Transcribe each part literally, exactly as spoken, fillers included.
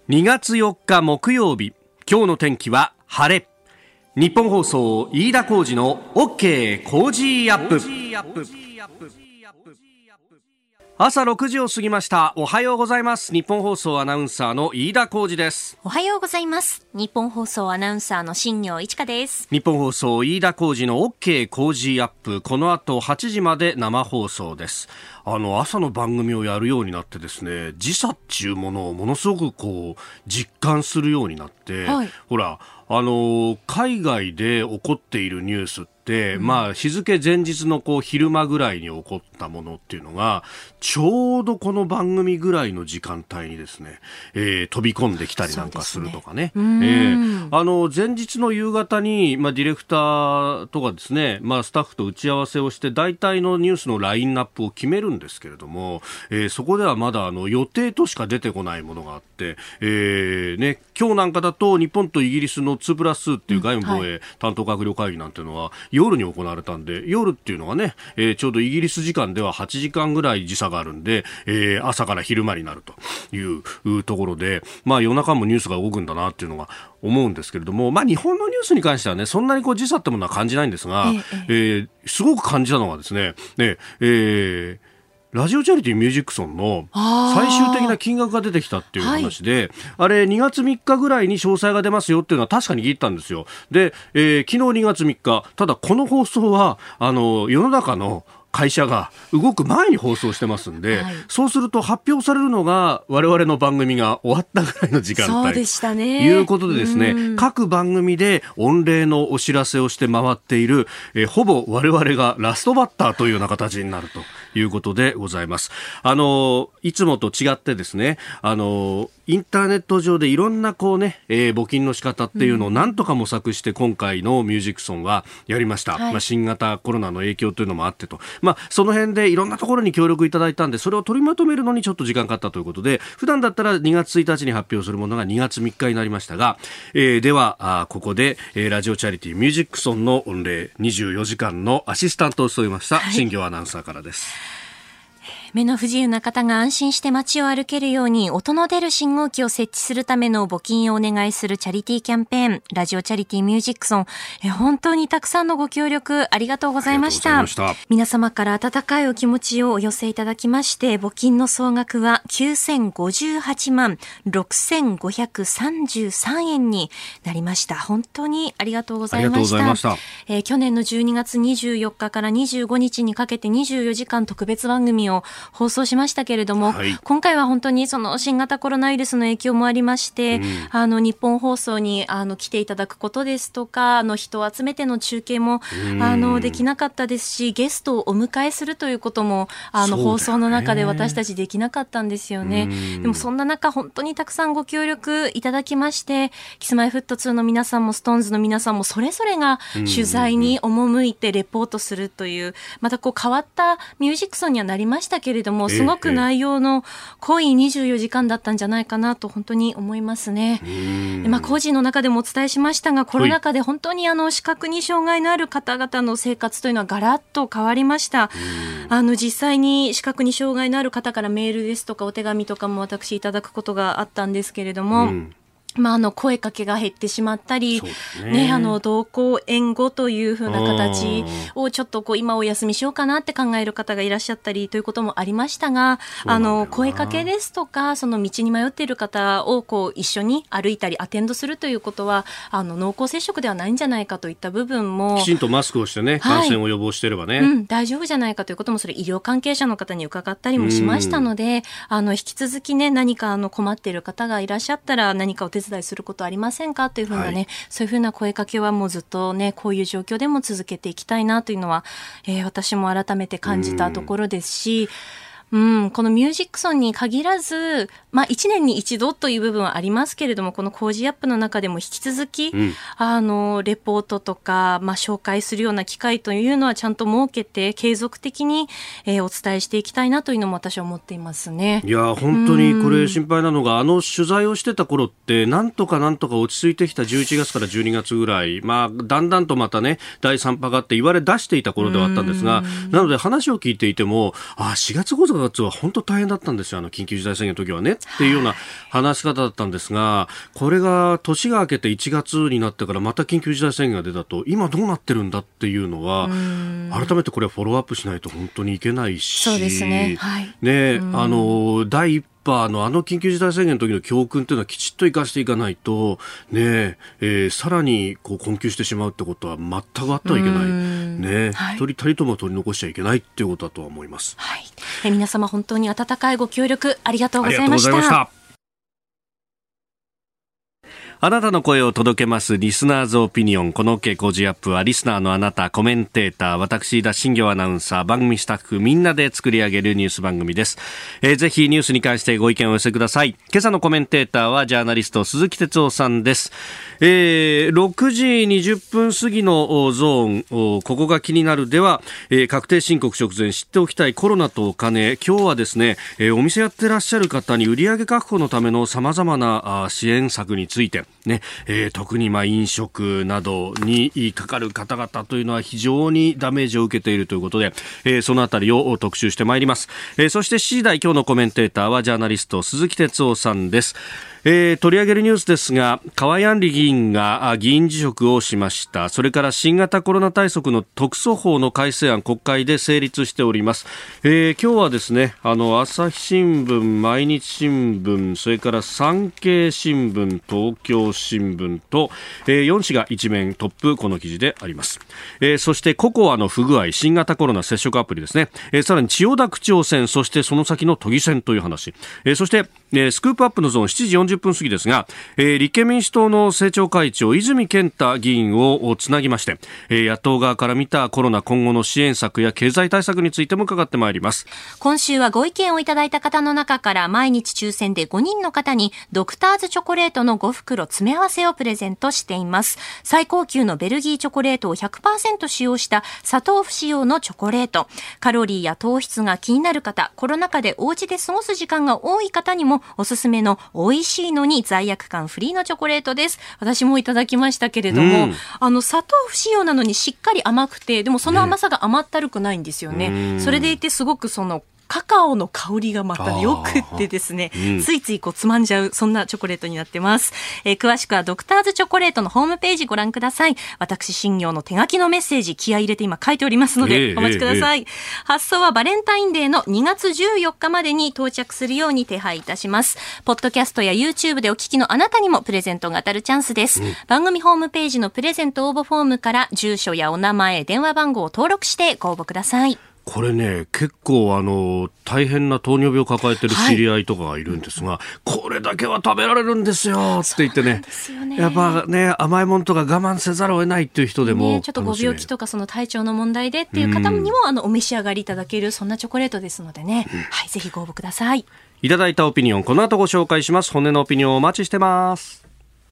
にがつよっか木曜日、今日の天気は晴れ。日本放送飯田浩司の OK 工事アップ。朝ろくじを過ぎました。おはようございます。日本放送アナウンサーの飯田浩司です。 おはようございます。日本放送アナウンサーの新業一華です。 日本放送飯田浩司の OK 工事アップ、この後はちじまで生放送です。あの朝の番組をやるようになってですね、時差っていうものをものすごくこう実感するようになって、はい、ほらあの海外で起こっているニュースって、うん、まあ日付前日のこう昼間ぐらいに起こったものっていうのがちょうどこの番組ぐらいの時間帯にですね、えー、飛び込んできたりなんかするとかね、えー、あの前日の夕方に、まあ、ディレクターとかですね、まあ、スタッフと打ち合わせをして大体のニュースのラインナップを決めるんですけれども、えー、そこではまだあの予定としか出てこないものがあって、えーね、今日なんかだと日本とイギリスのにプラスっていう外務防衛担当閣僚会議なんていうのは夜に行われたんで、夜っていうのがね、えー、ちょうどイギリス時間でははちじかんぐらい時差があるんで、えー、朝から昼間になるというところで、まあ夜中もニュースが動くんだなっていうのが思うんですけれども、まあ日本のニュースに関してはね、そんなにこう時差ってものは感じないんですが、えええー、すごく感じたのがですね、ねえーラジオチャリティーミュージックソンの最終的な金額が出てきたっていう話で、はい、あれにがつみっかぐらいに詳細が出ますよっていうのは確かに聞いたんですよ。で、えー、昨日にがつみっか、ただこの放送はあの世の中の会社が動く前に放送してますんで、はい、そうすると発表されるのが我々の番組が終わったぐらいの時間帯。 そうでしたね。 ということでですね、各番組で御礼のお知らせをして回っている、えー、ほぼ我々がラストバッターというような形になるということでございます。あのいつもと違ってですね、あのインターネット上でいろんなこうね、えー、募金の仕方っていうのを何とか模索して今回のミュージックソンはやりました。はい、まあ、新型コロナの影響というのもあってと、まあ、その辺でいろんなところに協力いただいたんで、それを取りまとめるのにちょっと時間かかったということで、普段だったらにがつついたちに発表するものがにがつみっかになりましたが、えー、ではあここで、えー、ラジオチャリティーミュージックソンの御礼にじゅうよじかんのアシスタントを務めました新業アナウンサーからです。 目の不自由な方が安心して街を歩けるように音の出る信号機を設置するための募金をお願いするチャリティーキャンペーン、ラジオチャリティーミュージックソン、え本当にたくさんのご協力ありがとうございました。皆様から温かいお気持ちをお寄せいただきまして、募金の総額はきゅうせんごじゅうはちまんろくせんごひゃくさんじゅうさんえんになりました。本当にありがとうございました。ました、えー、去年のじゅうにがつにじゅうよっかからにじゅうごにちにかけてにじゅうよじかん特別番組を放送しましたけれども、はい、今回は本当にその新型コロナウイルスの影響もありまして、うん、あの日本放送にあの来ていただくことですとか、あの人を集めての中継も、うん、あのできなかったですし、ゲストをお迎えするということもあの放送の中で私たちできなかったんですよね。でもそんな中本当にたくさんご協力いただきまして、キスマイフットツーの皆さんもストーンズの皆さんもそれぞれが取材に赴いてレポートするという、またこう変わったミュージックソンにはなりましたけれども、すごく内容の濃いにじゅうよじかんだったんじゃないかなと本当に思いますね。まあ、工事の中でもお伝えしましたが、コロナ禍で本当にあの視覚に障害のある方々の生活というのはガラッと変わりました。あの実際に視覚に障害のある方からメールですとかお手紙とかも私いただくことがあったんですけれども、うん、まあ、あの声かけが減ってしまったり、ね、あの同行援護という風な形をちょっとこう今お休みしようかなって考える方がいらっしゃったりということもありましたが、あの声かけですとかその道に迷っている方をこう一緒に歩いたりアテンドするということはあの濃厚接触ではないんじゃないかといった部分も、 きちんとマスクをしてね、感染を予防していればね、はい、 うん、大丈夫じゃないかということもそれ医療関係者の方に伺ったりもしましたので、あの引き続きね、何かあの困っている方がいらっしゃったら何かお手伝いすることありませんかというふうなね、はい、そういうふうな声かけはもうずっとね、こういう状況でも続けていきたいなというのは、えー、私も改めて感じたところですし、うん、このミュージックソンに限らず、まあ、いちねんに一度という部分はありますけれども、この工事アップの中でも引き続き、うん、あのレポートとか、まあ、紹介するような機会というのはちゃんと設けて継続的に、えー、お伝えしていきたいなというのも私は思っていますね。 いや本当にこれ心配なのが、うん、あの取材をしてた頃ってなんとかなんとか落ち着いてきたじゅういちがつからじゅうにがつぐらい、まあ、だんだんとまたねだいさん波があって言われ出していた頃ではあったんですが、なので話を聞いていてもあしがつごろがつは本当大変だったんですよ、あの緊急事態宣言の時はねっていうような話し方だったんですが、これが年が明けていちがつになってからまた緊急事態宣言が出たと、今どうなってるんだっていうのは改めてこれはフォローアップしないと本当にいけないし、 そうですね、はい、 ね、あの第一あの、あの緊急事態宣言の時の教訓というのはきちっと生かしていかないと、ねえー、さらにこう困窮してしまうってことは全くあってはいけない、ね、はい、一人たりとも取り残しちゃいけないっていうことだとは思います。 はい、え皆様本当に温かいご協力ありがとうございました。 ありがとうございました。あなたの声を届けますリスナーズオピニオン。この OK 工事アップはリスナーのあなた、コメンテーター、私田新行アナウンサー、番組スタッフみんなで作り上げるニュース番組です。えー、ぜひニュースに関してご意見をお寄せください。今朝のコメンテーターはジャーナリスト鈴木哲夫さんです。えー、ろくじにじゅっぷん過ぎのゾーン、ここが気になるでは、えー、確定申告直前知っておきたいコロナとお金。今日はですね、えー、お店やってらっしゃる方に売上確保のための様々な支援策についてね、えー、特にまあ飲食などにかかる方々というのは非常にダメージを受けているということで、えー、そのあたりを特集してまいります。えー、そしてしちじ台今日のコメンテーターはジャーナリスト鈴木哲夫さんです。えー、取り上げるニュースですが、河井案里議員が議員辞職をしました。それから新型コロナ対策の特措法の改正案、国会で成立しております。えー、今日はですね、あの朝日新聞、毎日新聞、それから産経新聞、東京新聞と、えー、よん紙が一面トップこの記事であります。えー、そしてココアの不具合、新型コロナ接触アプリですね。えー、さらに千代田区長選、そしてその先の都議選という話。えー、そして、えー、スクープアップのゾーンしちじよんじゅっぷん過ぎですが、えー、立憲民主党の政調会長泉健太議員をつなぎまして、えー、野党側から見たコロナ今後の支援策や経済対策についても伺ってまいります。 今週はご意見をいただいた方の中から毎日抽選でごにんの方にドクターズチョコレートのご袋詰め合わせをプレゼントしています。最高級のベルギーチョコレートを ひゃくパーセント 使用した砂糖不使用のチョコレート。カロリーや糖質が気になる方、コロナ禍でお家で過ごす時間が多い方にもおすすめの美味しいのに罪悪感フリーのチョコレートです。私もいただきましたけれども、うん、あの砂糖不使用なのにしっかり甘くて、でもその甘さが甘ったるくないんですよね。ね、それでいてすごくそのカカオの香りがまたよくってですね、うん、ついついこうつまんじゃうそんなチョコレートになってます。えー、詳しくはドクターズチョコレートのホームページご覧ください。私新行の手書きのメッセージ気合い入れて今書いておりますのでお待ちください。えーえー、発送はバレンタインデーのにがつじゅうよっかまでに到着するように手配いたします。ポッドキャストや YouTube でお聞きのあなたにもプレゼントが当たるチャンスです。うん、番組ホームページのプレゼント応募フォームから住所やお名前、電話番号を登録してご応募ください。 これね、結構あの大変な糖尿病を抱えてる知り合いとかがいるんですが、はい、これだけは食べられるんですよって言って ね, ねやっぱね甘いものとか我慢せざるを得ないっていう人でも、 ね、ちょっとご病気とかその体調の問題でっていう方にも、うん、あのお召し上がりいただけるそんなチョコレートですのでね、うん、はい、ぜひご応募ください。 いただいたオピニオンこの後ご紹介します。本音のオピニオンお待ちしてます。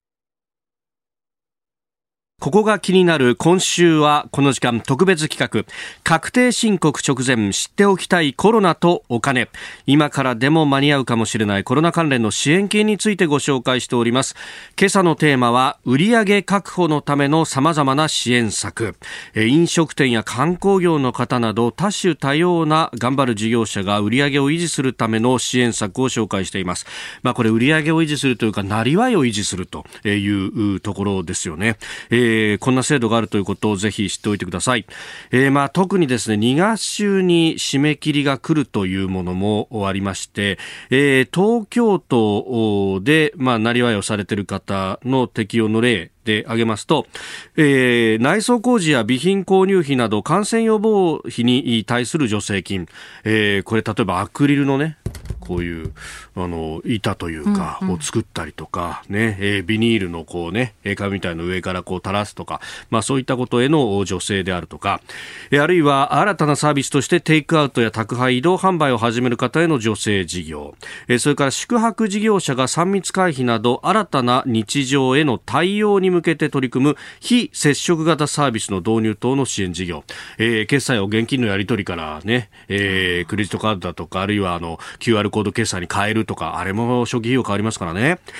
ここが気になる今週はこの時間特別企画、確定申告直前知っておきたいコロナとお金。今からでも間に合うかもしれないコロナ関連の支援金についてご紹介しております。今朝のテーマは売上確保のための様々な支援策。飲食店や観光業の方など多種多様な頑張る事業者が売上を維持するための支援策を紹介しています。まあこれ売上を維持するというかなりわいを維持するというところですよね。えーえー、こんな制度があるということをぜひ知っておいてください。えー、まあ特にですねにがつ週に締め切りが来るというものもありまして、えー、東京都でまあなりわいをされている方の適用の例で挙げますと、えー、内装工事や備品購入費など感染予防費に対する助成金、えー、これ例えばアクリルのねこういうあの板というかを作ったりとか、うんうんねえー、ビニールのこうね紙みたいの上からこう垂らすとか、まあ、そういったことへの助成であるとか、えー、あるいは新たなサービスとしてテイクアウトや宅配移動販売を始める方への助成事業、えー、それから宿泊事業者がさん密回避など新たな日常への対応に向けて取り組む非接触型サービスの導入等の支援事業、えー、決済を現金のやり取りからね、えー、クレジットカードだとかあるいはあの キューアール コード決済に変えるとか、あれも初期費用変わりますからね。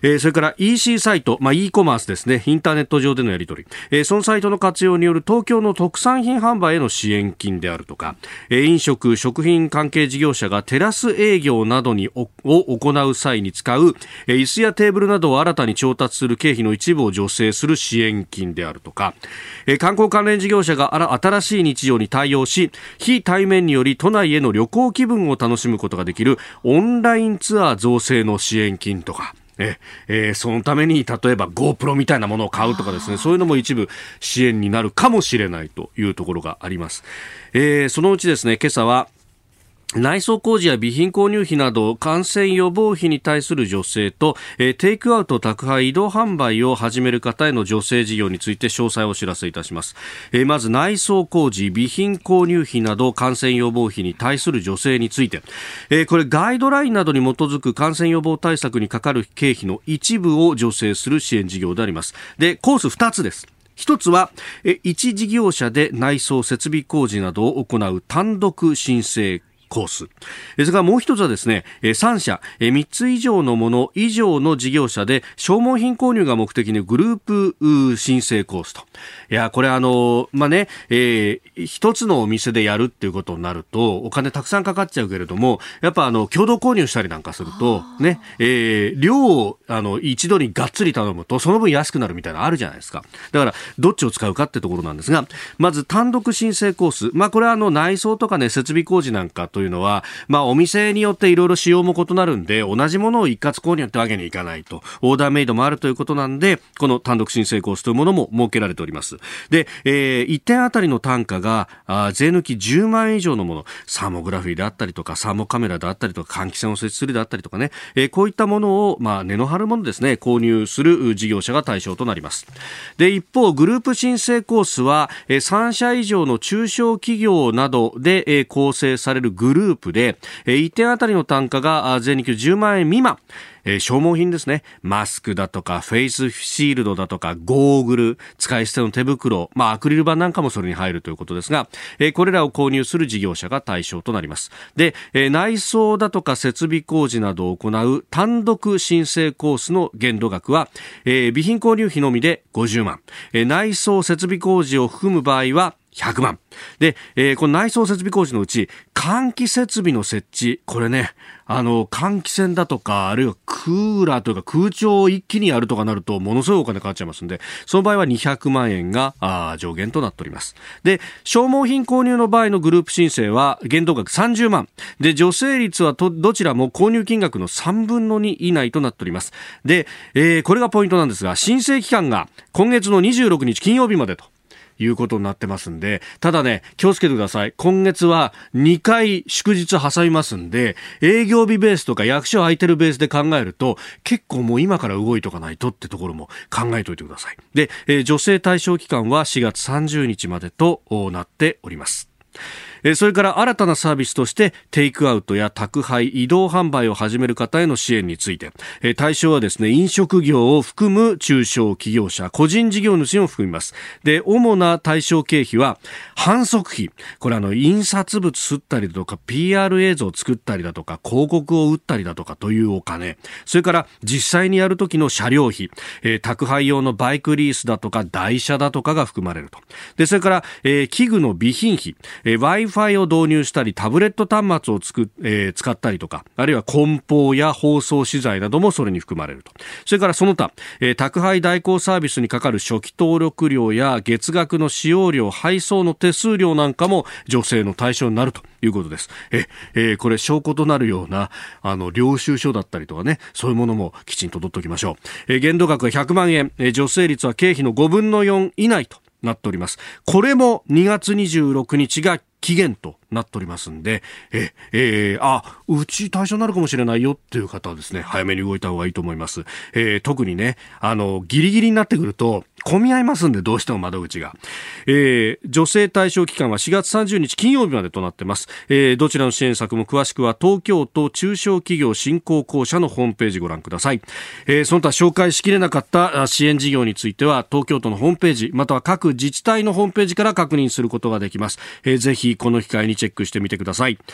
えー、それから イーシー サイト、まあ、e コマースですね、インターネット上でのやり取り、えー、そのサイトの活用による東京の特産品販売への支援金であるとか、えー、飲食食品関係事業者がテラス営業などにを行う際に使う、えー、椅子やテーブルなどを新たに調達する経費の一部を助成する支援金であるとか、えー、観光関連事業者が新しい日常に対応し、非対面により都内への旅行気分を楽しむことができるオンラインツアー造成の支援金とか、ええー、そのために例えば GoPro みたいなものを買うとかですね、そういうのも一部支援になるかもしれないというところがあります。えー、そのうちですね、今朝は内装工事や備品購入費など感染予防費に対する助成と、えー、テイクアウト宅配移動販売を始める方への助成事業について詳細をお知らせいたします。えー、まず内装工事備品購入費など感染予防費に対する助成について、えー、これガイドラインなどに基づく感染予防対策にかかる経費の一部を助成する支援事業であります。で、コースふたつです。一つは、一事業者で内装設備工事などを行う単独申請コース。それからもう一つはですね、さん社、みっつ以上のもの以上の事業者で消耗品購入が目的のグループ申請コースと。いや、これあの、まあ、ね、えー、一つのお店でやるっていうことになるとお金たくさんかかっちゃうけれども、やっぱあの、共同購入したりなんかすると、ね、えー、量をあの、一度にがっつり頼むとその分安くなるみたいなのあるじゃないですか。だから、どっちを使うかってところなんですが、まず単独申請コース。まあ、これはあの、内装とかね、設備工事なんかとというのは、まあ、お店によっていろいろ仕様も異なるんで同じものを一括購入ってわけにいかないと、オーダーメイドもあるということなんで、この単独申請コースというものも設けられております。で、えー、いってんあたりの単価があ税抜きじゅうまんえん以上のもの、サーモグラフィーであったりとかサーモカメラであったりとか換気扇を設置するであったりとかね、えー、こういったものを、まあ、値の張るものですね、購入する事業者が対象となります。で、一方グループ申請コースは、えー、さん社以上の中小企業などで、えー、構成されるグループで、いってんあたりの単価が税抜きじゅうまんえん未満、えー、消耗品ですね、マスクだとかフェイスシールドだとかゴーグル、使い捨ての手袋、まあ、アクリル板なんかもそれに入るということですが、えー、これらを購入する事業者が対象となります。で、えー、内装だとか設備工事などを行う単独申請コースの限度額は、えー、備品購入費のみでごじゅうまん、えー、内装設備工事を含む場合はひゃくまんで、えー、この内装設備工事のうち換気設備の設置、これね、あの換気扇だとかあるいはクーラーというか空調を一気にやるとかなるとものすごいお金かかっちゃいますので、その場合はにひゃくまんえんがあ上限となっております。で、消耗品購入の場合のグループ申請は限度額さんじゅうまんで、助成率はとどちらも購入金額のさんぶんのに以内となっております。で、えー、これがポイントなんですが、申請期間が今月のにじゅうろくにち金曜日までということになってますんで、ただね、気をつけてください。今月はにかい祝日挟みますんで、営業日ベースとか役所空いてるベースで考えると結構もう今から動いとかないとってところも考えておいてください。で、えー、助成対象期間はしがつさんじゅうにちまでとなっております。それから新たなサービスとしてテイクアウトや宅配移動販売を始める方への支援について、対象はですね、飲食業を含む中小企業者、個人事業主を含みます。で、主な対象経費は販促費、これあの印刷物刷ったりだとか ピーアール 映像を作ったりだとか広告を打ったりだとかというお金、それから実際にやる時の車両費、えー、宅配用のバイクリースだとか台車だとかが含まれると。で、それから、えー、器具の備品費、えー、Wi-Fi を導入したりタブレット端末をつく、えー、使ったりとか、あるいは梱包や包装資材などもそれに含まれると。それからその他、えー、宅配代行サービスにかかる初期登録料や月額の使用料、配送の手数料なんかも助成の対象になるということです。え、えー、これ証拠となるようなあの領収書だったりとかね、そういうものもきちんと取っておきましょう。えー、限度額はひゃくまんえん、えー、助成率は経費のごぶんのよん以内となっております。これもにがつにじゅうろくにちが期限となっておりますんで、え、えー、あ、うち対象になるかもしれないよっていう方はですね、早めに動いた方がいいと思います。えー、特にね、あの、ギリギリになってくると、混み合いますんで、どうしても窓口が。えー、助成対象期間はしがつさんじゅうにち金曜日までとなっています。えー、どちらの支援策も詳しくは東京都中小企業振興公社のホームページご覧ください。えー、その他紹介しきれなかった支援事業については、東京都のホームページ、または各自治体のホームページから確認することができます。えー、ぜひこの機会にチェックしてみてください。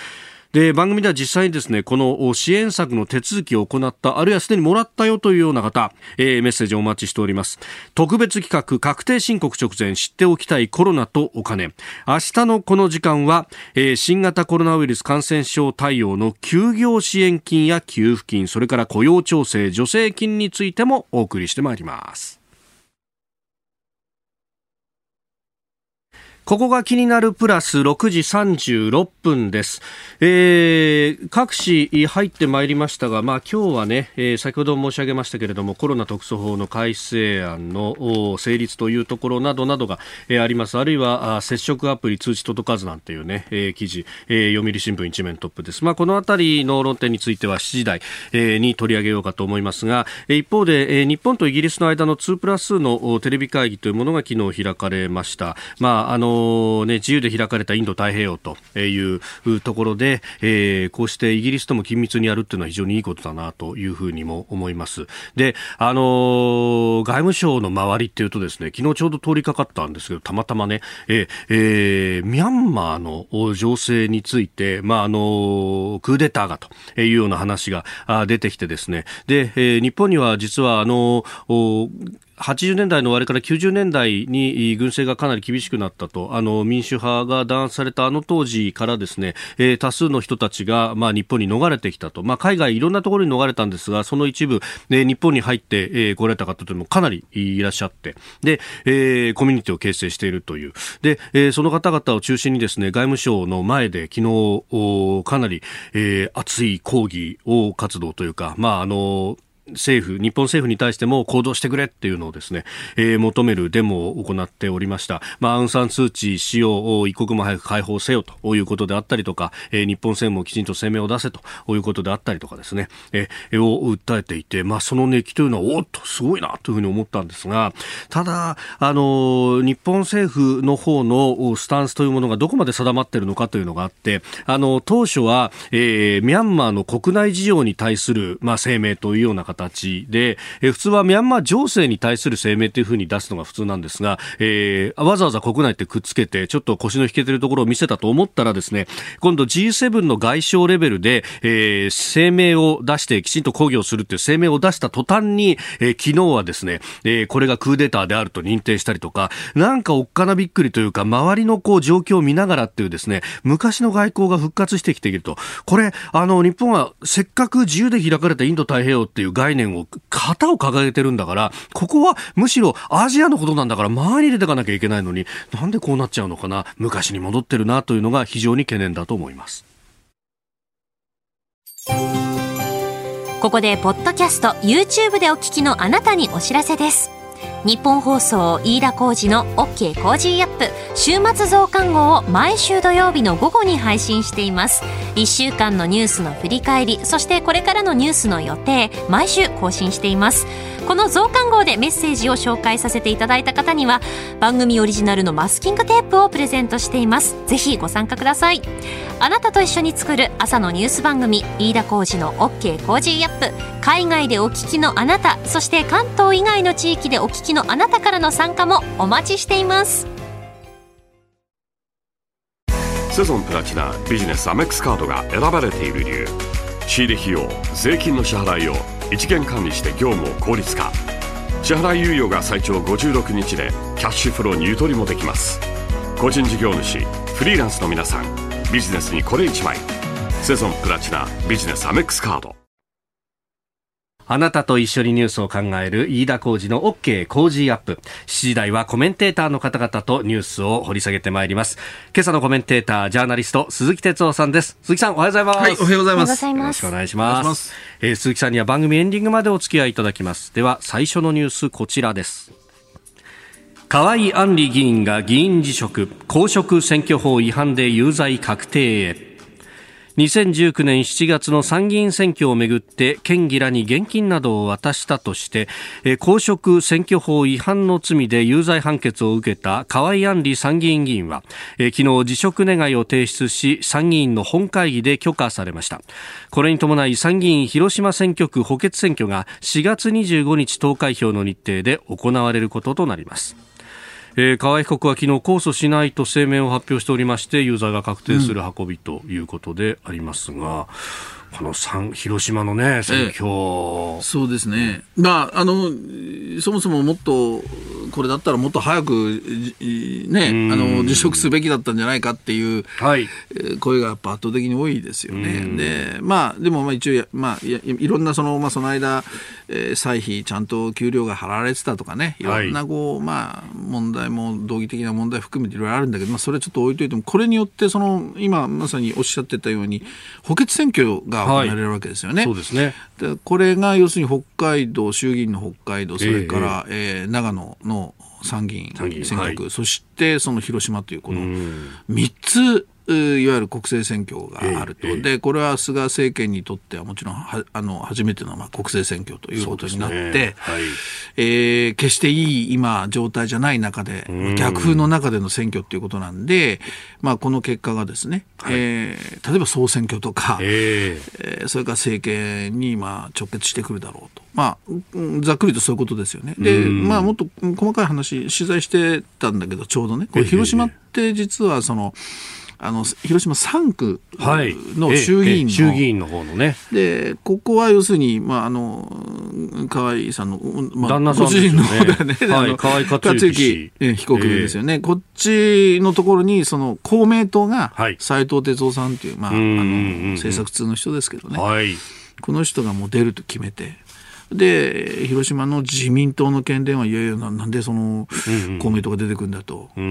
で番組では実際にですねこの支援策の手続きを行ったあるいはすでにもらったよというような方、えー、メッセージをお待ちしております。特別企画確定申告直前知っておきたいコロナとお金。明日のこの時間は、えー、新型コロナウイルス感染症対応の休業支援金や給付金、それから雇用調整助成金についてもお送りしてまいります。ここが気になるプラスろくじさんじゅうろっぷんです。えー、各紙入ってまいりましたが、まあ今日はね、えー、先ほど申し上げましたけれどもコロナ特措法の改正案の成立というところなどなどが、えー、あります。あるいはあ接触アプリ通知届かずなんていうね、えー、記事、えー、読売新聞一面トップです。まあこのあたりの論点についてはしちじ台、えー、に取り上げようかと思いますが、えー、一方で、えー、日本とイギリスの間のにプラスのテレビ会議というものが昨日開かれました。まああのね、自由で開かれたインド太平洋というところで、えー、こうしてイギリスとも緊密にやるっていうのは非常にいいことだなというふうにも思います。で、あのー、外務省の周りっていうとですね、昨日ちょうど通りかかったんですけど、たまたまね、えーえー、ミャンマーの情勢について、まああのー、クーデターがというような話が出てきてですね、で、えー、日本には実はあのーはちじゅうねんだいの終わりからきゅうじゅうねんだいに軍政がかなり厳しくなったと、あの民主派が弾圧されたあの当時からですね、えー、多数の人たちが、まあ、日本に逃れてきたと、まあ、海外いろんなところに逃れたんですが、その一部、ね、日本に入って、えー、来られた方というのもかなりいらっしゃって、で、えー、コミュニティを形成しているという。で、えー、その方々を中心にですね、外務省の前で昨日かなり、えー、熱い抗議を活動というか、まああの政府、日本政府に対しても行動してくれっていうのをですね、えー、求めるデモを行っておりました。まあ、アウンサンスーチー氏を一刻も早く解放せよということであったりとか、えー、日本政府もきちんと声明を出せということであったりとかですね、えー、を訴えていて、まあ、その熱気というのはおっとすごいなというふうに思ったんですが、ただ、あの、日本政府の方のスタンスというものがどこまで定まっているのかというのがあって、あの、当初は、えー、ミャンマーの国内事情に対する、まあ、声明というような形で、えー、普通はミャンマー情勢に対する声明というふうに出すのが普通なんですが、えー、わざわざ国内ってくっつけてちょっと腰の引けてるところを見せたと思ったらですね、今度 ジーセブン の外相レベルで、えー、声明を出してきちんと抗議をするという声明を出した途端に、えー、昨日はですね、えー、これがクーデターであると認定したりとか、なんかおっかなびっくりというか、周りのこう状況を見ながらっていうですね、昔の外交が復活してきていると。これあの日本はせっかく自由で開かれたインド太平洋っていう概念を旗を掲げてるんだから、ここはむしろアジアのことなんだから周りに入れていかなきゃいけないのに、なんでこうなっちゃうのかな、昔に戻ってるなというのが非常に懸念だと思います。 ここでポッドキャスト YouTube でお聞きのあなたにお知らせです。日本放送飯田浩司の OK コージーアップ週末増刊号を毎週土曜日の午後に配信しています。いっしゅうかんのニュースの振り返り、そしてこれからのニュースの予定、毎週更新しています。この増刊号でメッセージを紹介させていただいた方には番組オリジナルのマスキングテープをプレゼントしています。ぜひご参加ください。あなたと一緒に作る朝のニュース番組飯田浩司の OK コージーアップ、海外でお聞きのあなた、そして関東以外の地域でお聞きのあなたからの参加もお待ちしています。 セゾンプラチナビジネスアメックスカードが選ばれている理由、仕入れ費用、税金の支払いを一元管理して業務を効率化、支払い猶予が最長ごじゅうろくにちでキャッシュフローにゆとりもできます。個人事業主、フリーランスの皆さん、ビジネスにこれ一枚、セゾンプラチナビジネスアメックスカード。 あなたと一緒にニュースを考える飯田浩司の OK コージーアップ。しちじ台はコメンテーターの方々とニュースを掘り下げてまいります。今朝のコメンテーター、ジャーナリスト鈴木哲夫さんです。鈴木さん、おはようございます。 はい、おはようございます。 よろしくお願いします。えー、鈴木さんには番組エンディングまでお付き合いいただきます。では最初のニュース、こちらです。河井案里議員が議員辞職、公職選挙法違反で有罪確定へ。にせんじゅうきゅうねんしちがつの参議院選挙をめぐって県議らに現金などを渡したとして公職選挙法違反の罪で有罪判決を受けた河井案里参議院議員は昨日辞職願を提出し、参議院の本会議で許可されました。これに伴い参議院広島選挙区補欠選挙がしがつにじゅうごにち投開票の日程で行われることとなります。 えー、河合被告は昨日控訴しないと声明を発表しておりまして、有罪が確定する運びということでありますが、うん、この広島のね選挙、ええ、 そうですね、まあ、あのそもそももっとこれだったらもっと早く、ね、あの辞職すべきだったんじゃないかっていう、はい、声がやっぱ圧倒的に多いですよね。で、まあ、でもまあ一応、まあ、い, いろんなその、まあ、その間、えー、歳費ちゃんと給料が払われてたとかね、いろんなこう、はい、まあ、問題も道義的な問題含めていろいろあるんだけど、まあ、それはちょっと置いといても、これによってその今まさにおっしゃってたように補欠選挙が行われるわけですよね。はい、そうですね。でこれが要するに北海道、衆議院の北海道、それから、えーえー、長野の参議院選挙区、はい、そしてその広島というこのみっついわゆる国政選挙があると、えーえー、でこれは菅政権にとってはもちろんはあの初めてのまあ国政選挙ということになって、ね、はい、えー、決していい今状態じゃない中で逆風の中での選挙ということなんで、まあ、この結果がですね、はい、えー、例えば総選挙とか、えーえー、それから政権にまあ直結してくるだろうと、まあ、ざっくりとそういうことですよね。で、まあ、もっと細かい話取材してたんだけどちょうどねこれ広島って実はそのあの広島さん区の衆議院 の,、はい、衆議院の方のね、でここは要するに、まあ、あの河合さんの、まあ、旦那さんですよね、ご主人の方だね、はい、河合克行被告ですよね、えー、こっちのところにその公明党が斉藤哲夫さんという、まあ、あの政策通の人ですけどね、はい、この人がもう出ると決めて、で広島の自民党の県連はいやいや な, なんでその公明党が出てくるんだと、うん、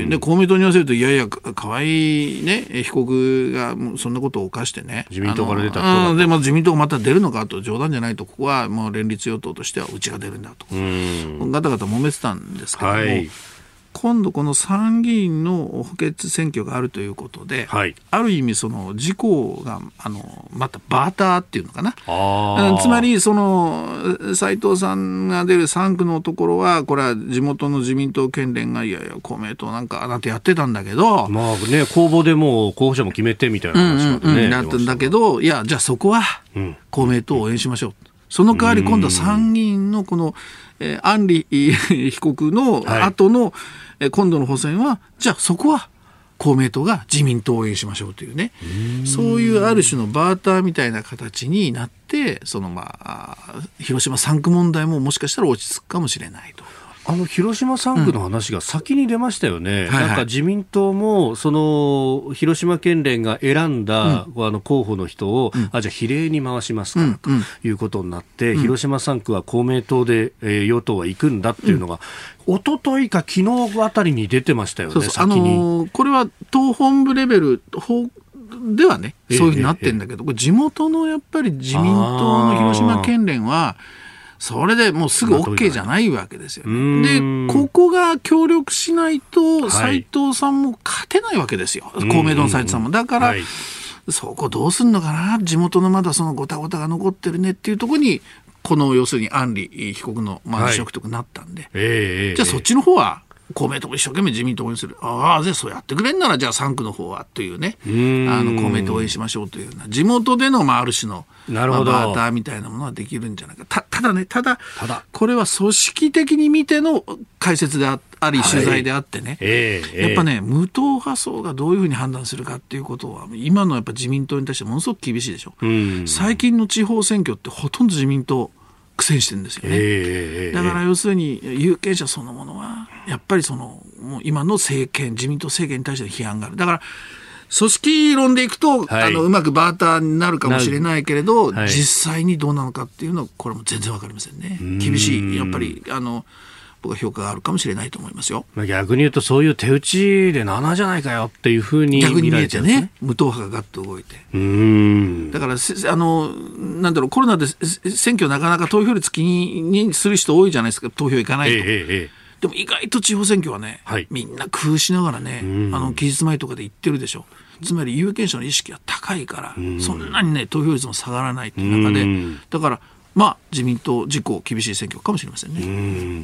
で公明党に言わせるといやいや河合、ね、被告がもうそんなことを犯してね自民党から出た人だで、まあ、自民党がまた出るのかと冗談じゃないとここはもう連立与党としてはうちが出るんだと、うん、ガタガタ揉めてたんですけども、はい、今度この参議院の補欠選挙があるということで、はい、ある意味その自公があのまたバーターっていうのかな、あつまりその斉藤さんが出るさん区のところはこれは地元の自民党県連がいやいや公明党なんかなんてやってたんだけど、 まあね、公募でもう候補者も決めてみたいな話までね、 うんうんうん、なったんだけど、いやじゃあそこは公明党を応援しましょう、うん、その代わり今度は参議院のこの、えー、安里被告の後の、はい、えー、今度の補選はじゃあそこは公明党が自民党を応援しましょうというね、うそういうある種のバーターみたいな形になってその、まあ、広島さん区問題ももしかしたら落ち着くかもしれないと。 あの広島さん区の話が先に出ましたよね、うん、はいはい、なんか自民党もその広島県連が選んだ、うん、あの候補の人を、うん、あじゃあ比例に回しますからということになって、うん、広島さん区は公明党で、えー、与党は行くんだっていうのが、うん、一昨日か昨日あたりに出てましたよね。そうそう、先に、あのー、 これは党本部レベル法ではねそういうふうになってるんだけど、えーえー、これ地元のやっぱり自民党の広島県連はそれでもうすぐ OK じゃないわけですよね。でここが協力しないと斉藤さんも勝てないわけですよ、はい、公明党の斉藤さんも。だから、はい、そこどうすんのかな、地元のまだそのごたごたが残ってるねっていうところにこの要するに安里被告のまあ辞職とかなったんで、はい、えー、じゃあそっちの方は公明党も一生懸命自民党を応援する、ああじゃあそうやってくれんならじゃあさん区の方はというね、あの公明党を応援しましょうというような地元での、まあ、ある種のなるほど、まあ、バーターみたいなものはできるんじゃないか。 た, ただねただただこれは組織的に見ての解説で あ, あり取材であってね、はい、えー、やっぱね無党派層がどういうふうに判断するかっていうことは今のやっぱ自民党に対してものすごく厳しいでしょ。最近の地方選挙ってほとんど自民党苦戦してるんですよね、えー、だから要するに有権者そのものはやっぱりそのもう今の政権自民党政権に対しての批判がある。だから組織論でいくと、はい、あのうまくバーターになるかもしれないけれど、はい、実際にどうなのかっていうのはこれも全然わかりませんね。厳しいやっぱりあの僕は評価があるかもしれないと思いますよ。 逆に言うとそういう手打ちでななじゃないかよっていうふうに逆に見えてね、無党派がガッと動いて、うーんだからあのなんだろうコロナで選挙なかなか投票率気にする人多いじゃないですか、投票行かないと、えーえーでも意外と地方選挙はね、はい、みんな工夫しながらね、あの期日前とかで言ってるでしょ。つまり有権者の意識が高いからそんなにね投票率も下がらないという中で、だからまあ自民党自公厳しい選挙かもしれませんね。うん、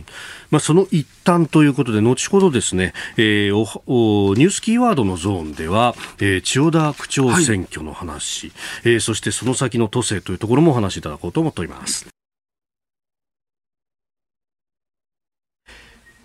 まあ、その一端ということで後ほどですね、えー、おおニュースキーワードのゾーンでは、えー、千代田区長選挙の話、はい、えー、そしてその先の都政というところもお話しいただこうと思っております。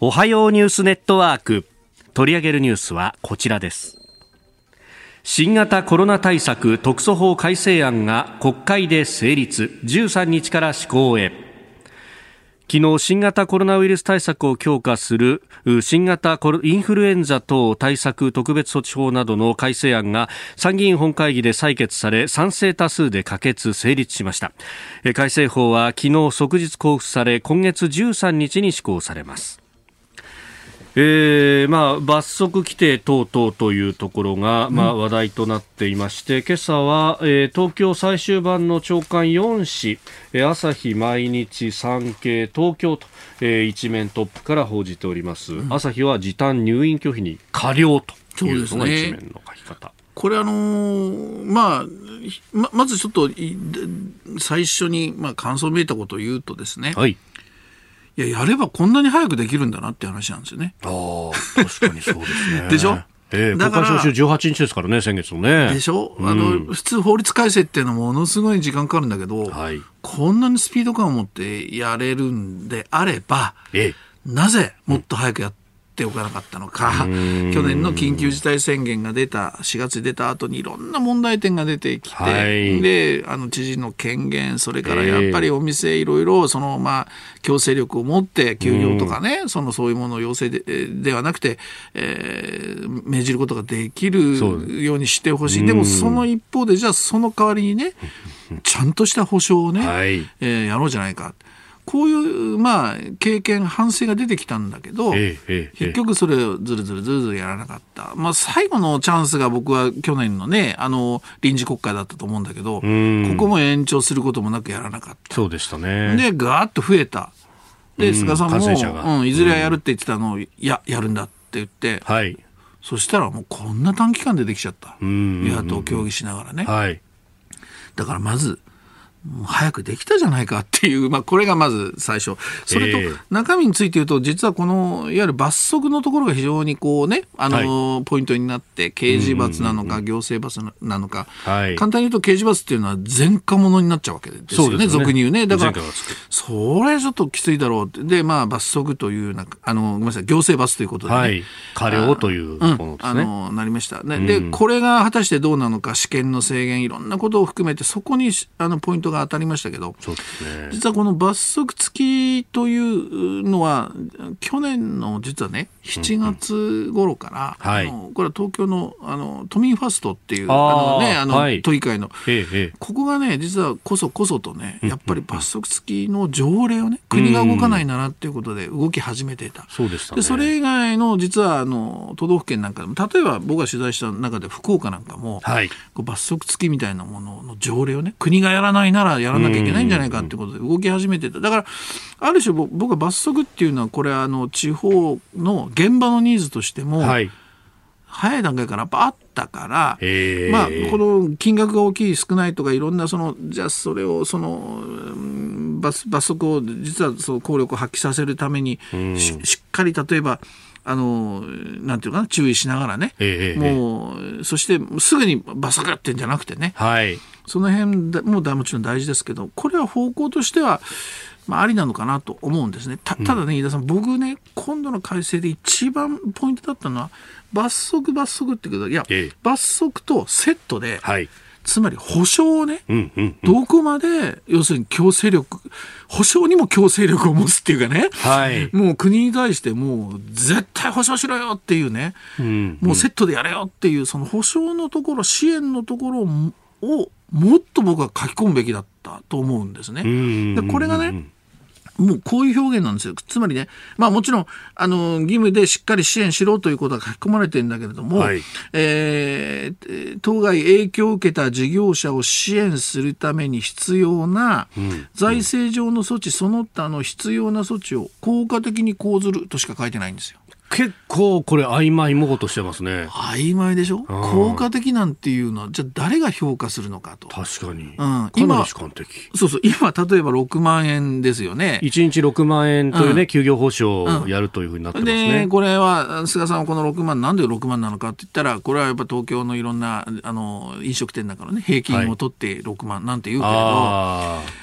おはようニュースネットワーク、取り上げるニュースはこちらです。新型コロナ対策特措法改正案が国会で成立、じゅうさんにちから施行へ。昨日、新型コロナウイルス対策を強化する新型インフルエンザ等対策特別措置法などの改正案が参議院本会議で採決され、賛成多数で可決成立しました。改正法は昨日即日公布され、今月じゅうさんにちに施行されます。えーまあ、罰則規定等々というところが、まあ、話題となっていまして、今朝は、えー、東京最終版の朝刊よんし、えー、朝日毎日産経東京と、えー、一面トップから報じております、うん、朝日は時短入院拒否に過料というのが一面の書き方。 これあのーまあ、ままずちょっと最初に、まあ、感想めいたことを言うとですね、はい、いや、やればこんなに早くできるんだなって話なんですよね。 ああ、確かにそうですね。 でしょ、 えー、だから公開召集じゅうはちにちですからね、先月のね。 でしょ、うん、あの普通法律改正っていうのはものすごい時間かかるんだけど、はい、こんなにスピード感を持ってやれるんであれば、えー、なぜもっと早くやってっておかなかったのか。去年の緊急事態宣言が出たしがつに出た後にいろんな問題点が出てきて、はい、であの知事の権限、それからやっぱりお店いろいろその、まあ、強制力を持って休業とかね、そのそういうものを要請 で, ではなくて、えー、命じることができるようにしてほしい。でもその一方で、じゃあその代わりにね、ちゃんとした保障をね、はい、えー、やろうじゃないか。こういう、まあ、経験、反省が出てきたんだけど、えええ、結局それをずるずるずるずるやらなかった。まあ、最後のチャンスが僕は去年のね、あの、臨時国会だったと思うんだけど、ここも延長することもなくやらなかった。 そうでしたね。 で、ガーッと増えた。で、菅さんも、うん、いずれはやるって言ってたのを、いや、やるんだって言って、はい、そしたらもうこんな短期間でできちゃった。与野党協議しながらね。はい、だからまず、早くできたじゃないかっていう、まあ、これがまず最初。それと中身について言うと、実はこのいわゆる罰則のところが非常にこうね、あの、はい、ポイントになって、刑事罰なのか行政罰なのか、はい、簡単に言うと刑事罰っていうのは前科者になっちゃうわけですよね。そうですね、俗に言うね。だからそれちょっときついだろうって。で、まあ、罰則というなんか、あのごめんなさい、行政罰ということで、ね、はい、 過料というものですね。 あのなりました。で、で、これが果たしてどうなのか、試験の制限、いろんなことを含めて、そこにあのポイントが当たりましたけど、そうですね、実はこの罰則付きというのは去年の実はねしちがつ頃から、うんうん、はい、あのこれは東京の、あの都民ファストっていうあの、ね、あの、はい、都議会のへへここがね実はこそこそとねやっぱり罰則付きの条例をね国が動かないならっていうことで動き始めていた。そうでしたね。でそれ以外の実はあの都道府県なんかでも、例えば僕が取材した中で福岡なんかも、はい、こう罰則付きみたいなものの条例をね国がやらないならやらなきゃいけないんじゃないかってことで動き始めてた。だからある種僕は罰則っていうのはこれはあの地方の現場のニーズとしても、はい、早い段階からやっぱあったから、まあ、この金額が大きい少ないとかいろんなそのじゃあそれをその罰、罰則を実はその効力を発揮させるために し, しっかり例えばあのなんていうかな注意しながらね、もうそしてすぐに罰則ってんじゃなくてね、はい、その辺ももちろん大事ですけど、これは方向としては、まあ、ありなのかなと思うんですね。 た, ただね、飯田さん、僕ね今度の改正で一番ポイントだったのは罰則罰則っていうけど、いや、ええ、罰則とセットで、はい、つまり保証をね、うんうんうん、どこまで要するに強制力、保証にも強制力を持つっていうかね、はい、もう国に対してもう絶対保証しろよっていうね、うんうん、もうセットでやれよっていうその保証のところ、支援のところをもっと僕は書き込むべきだったと思うんですね。うんうんうんうん、でこれがねもうこういう表現なんですよ。つまりね、まあもちろんあの義務でしっかり支援しろということが書き込まれてるんだけれども、はい、えー、当該影響を受けた事業者を支援するために必要な財政上の措置、その他の必要な措置を効果的に講ずるとしか書いてないんですよ。 結構これ曖昧模倣としてますね。 曖昧でしょ。効果的なんていうのはじゃあ誰が評価するのかと。 確かに、うん、 今かなり主観的。 そうそう、今例えばろくまんえんですよね。 いちにちろくまんえんというね、うん、休業報酬をやるというふうになってますね。 でこれは菅さんはこのろくまんなんでろくまんなのかって言ったら、これはやっぱ東京のいろんなあの飲食店なんかのね平均を取ってろくまんなんて言うけれど、はい、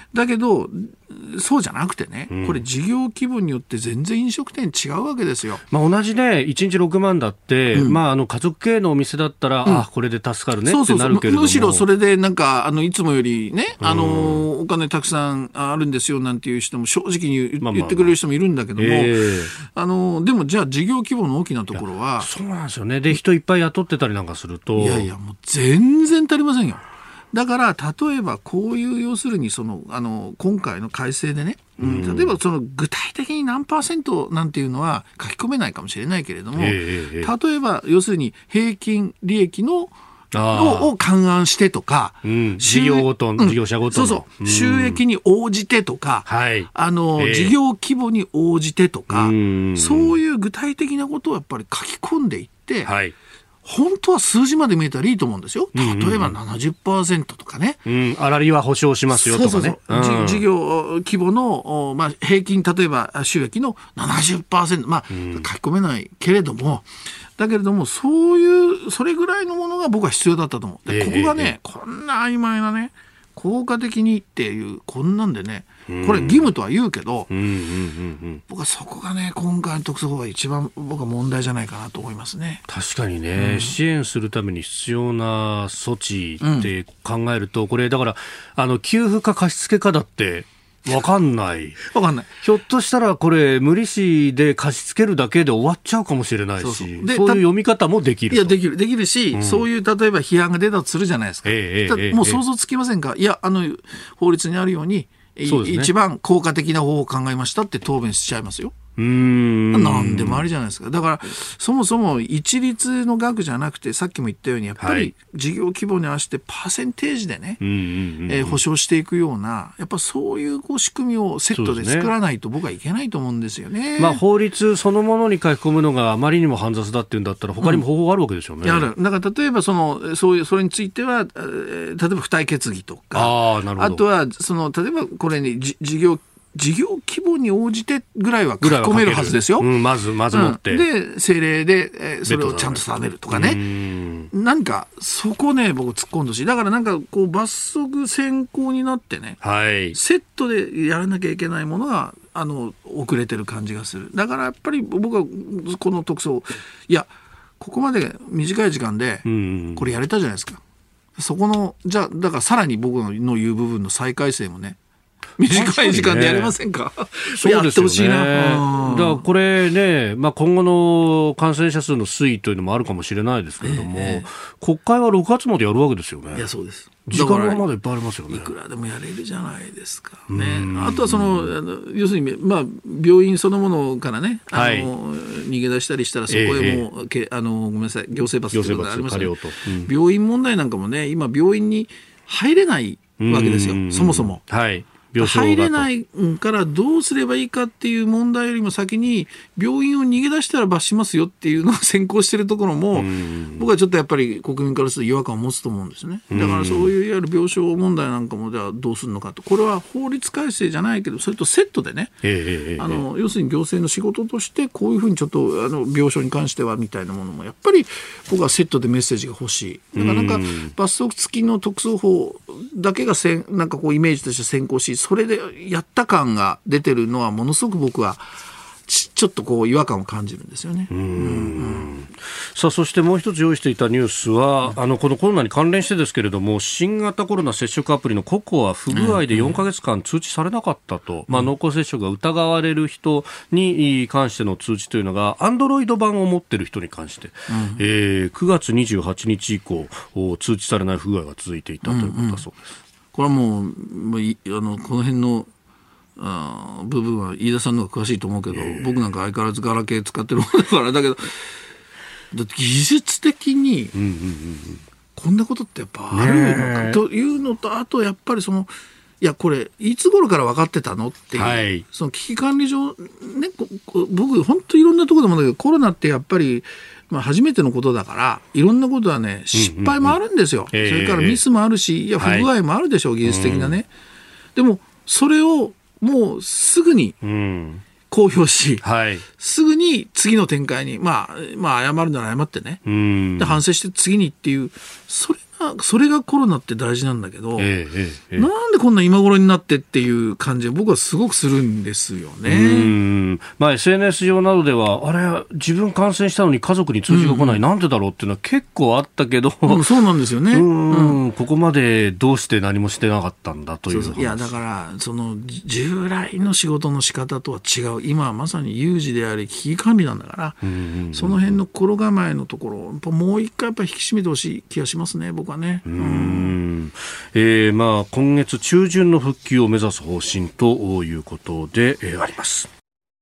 だけどそうじゃなくてね、うん、これ事業規模によって全然飲食店違うわけですよ。 まあ、同じねいちにちろくまんだって、うんまあ、あの家族経営のお店だったら、うん、あこれで助かるねってなるけれども、 むしろそれでなんかあのいつもよりね、あのー、お金たくさんあるんですよなんていう人も正直に言ってくれる人もいるんだけども、まあまあまあえー、あのー、でもじゃあ事業規模の大きなところはそうなんですよね。で人いっぱい雇ってたりなんかするといやいやもう全然足りませんよ。だから例えばこういう要するにそのあの今回の改正でね、うん、例えばその具体的に何パーセントなんていうのは書き込めないかもしれないけれども、えー、例えば要するに平均利益のを勘案してとか、 うん、事業ごと、うん、事業者ごとのそうそう、うん、収益に応じてとか、はい、あの、えー、事業規模に応じてとか、うん、そういう具体的なことをやっぱり書き込んでいって、はい本当は数字まで見えたらいいと思うんですよ。例えば ななじゅっパーセント とかね、 うん、粗利は保証しますよとかね。そうそうそう、 うん、事業規模の、まあ、平均例えば収益の ななじゅっパーセント、まあ、うん、書き込めないけれどもだけれどもそういうそれぐらいのものが僕は必要だったと思う。でここがね、えー、こんな曖昧なね効果的にっていうこんなんでねこれ義務とは言うけど、うんうんうんうん、僕はそこがね今回の特措法が一番僕は問題じゃないかなと思いますね。 確かにね、うん、支援するために必要な措置って考えると、うん、これだからあの給付か貸付かだって分かんない分かんない。 ひょっとしたらこれ無利子で貸し付けるだけで終わっちゃうかもしれないし、そうそうでそういう読み方もできると。 いやできるできるし、うん、そういう例えば批判が出たとするじゃないですか、えーえー、もう想像つきませんか、えー、いやあの法律にあるようにそうですね、一番効果的な方法を考えましたって答弁しちゃいますよ。うーんなんでもありじゃないですか。だからそもそも一律の額じゃなくてさっきも言ったようにやっぱり事業規模に合わせてパーセンテージでね、はいえー、保証していくようなやっぱそういうこう仕組みをセットで作らないと僕はいけないと思うんですよね。 まあ、法律そのものに書き込むのがあまりにも煩雑だっていうんだったら他にも方法があるわけでしょうね。うん、 ある。だから例えばそのそういうそれについては例えば付帯決議とか あ, なるほどあとはその例えばこれに事業事業規模に応じてぐらいは書き込めるはずですよ。 うん、まずまず持って、 うん、で政令で、えー、それをちゃんと定めるとかね。なんかそこね僕突っ込んでほしい。だからなんかこう罰則先行になってね、はい、セットでやらなきゃいけないものがあの遅れてる感じがする。だからやっぱり僕はこの特措いやここまで短い時間でこれやれたじゃないですか。そこのじゃあだからさらに僕の言う部分の再改正もね短い時間でやれませんか。 そうやってほしいな。だからこれね、まあ、今後の感染者数の推移というのもあるかもしれないですけれども、えー、国会はろくがつまでやるわけですよね。 いやそうです。 時間はまだいっぱいありますよね。 いくらでもやれるじゃないですか、ね、あとはそのあの要するに、まあ、病院そのものからねあの、はい、逃げ出したりしたらそこへも、えー、けあのごめんなさい行政罰ということがありますよね、うん、病院問題なんかもね今病院に入れないわけですよそもそも、はい入れないからどうすればいいかっていう問題よりも先に病院を逃げ出したら罰しますよっていうのが先行しているところも僕はちょっとやっぱり国民からすると違和感を持つと思うんですね。だからそういういわゆる病床問題なんかもじゃあどうするのかとこれは法律改正じゃないけどそれとセットでね、えー、あの要するに行政の仕事としてこういうふうにちょっとあの病床に関してはみたいなものもやっぱり僕はセットでメッセージが欲しい。だからなんか罰則付きの特措法だけがせんなんかこうイメージとして先行しそれでやった感が出てるのはものすごく僕はち, ちょっとこう違和感を感じるんですよね。うんうん、 さあそしてもう一つ用意していたニュースは、うん、あのこのコロナに関連してですけれども新型コロナ接触アプリのココア不具合でよんかげつかん通知されなかったと、うんまあ、濃厚接触が疑われる人に関しての通知というのがアンドロイド版を持っている人に関して、うんえー、くがつにじゅうはちにち以降通知されない不具合が続いていたということだそうです。うんうんこれはもう、まあ、あのこの辺のあ部分は飯田さんの方が詳しいと思うけど、えー、僕なんか相変わらずガラケー使ってるものだからだけどだって技術的にこんなことってやっぱあるのか、ね、というのとあとやっぱりそのいやこれいつ頃から分かってたのっていう、はい、その危機管理上、ね、僕本当いろんなところでもだけどコロナってやっぱりまあ、初めてのことだからいろんなことはね失敗もあるんですよ、うんうんうん、それからミスもあるしいや不具合もあるでしょう、はい、技術的なね、うん、でもそれをもうすぐに公表し、うんはい、すぐに次の展開に、まあ、まあ謝るなら謝ってね、うん、で反省して次にっていうそれそれがコロナって大事なんだけど、 ええええ、 なんでこんな今頃になってっていう感じは僕はすごくするんですよね。 うん、まあ、エスエヌエス 上などではあれ自分感染したのに家族に通知が来ない、うん、なんでだろうっていうのは結構あったけど、 うん、そうなんですよね。 うん、うん、ここまでどうして何もしてなかったんだという。 そうそう、いやだからその従来の仕事の仕方とは違う、今はまさに有事であり危機管理なんだから、うんうんうん、その辺の心構えのところやっぱもう一回やっぱ引き締めてほしい気がしますね、僕はね。 うん、えーまあ、今月中旬の復旧を目指す方針ということで、えー、あります。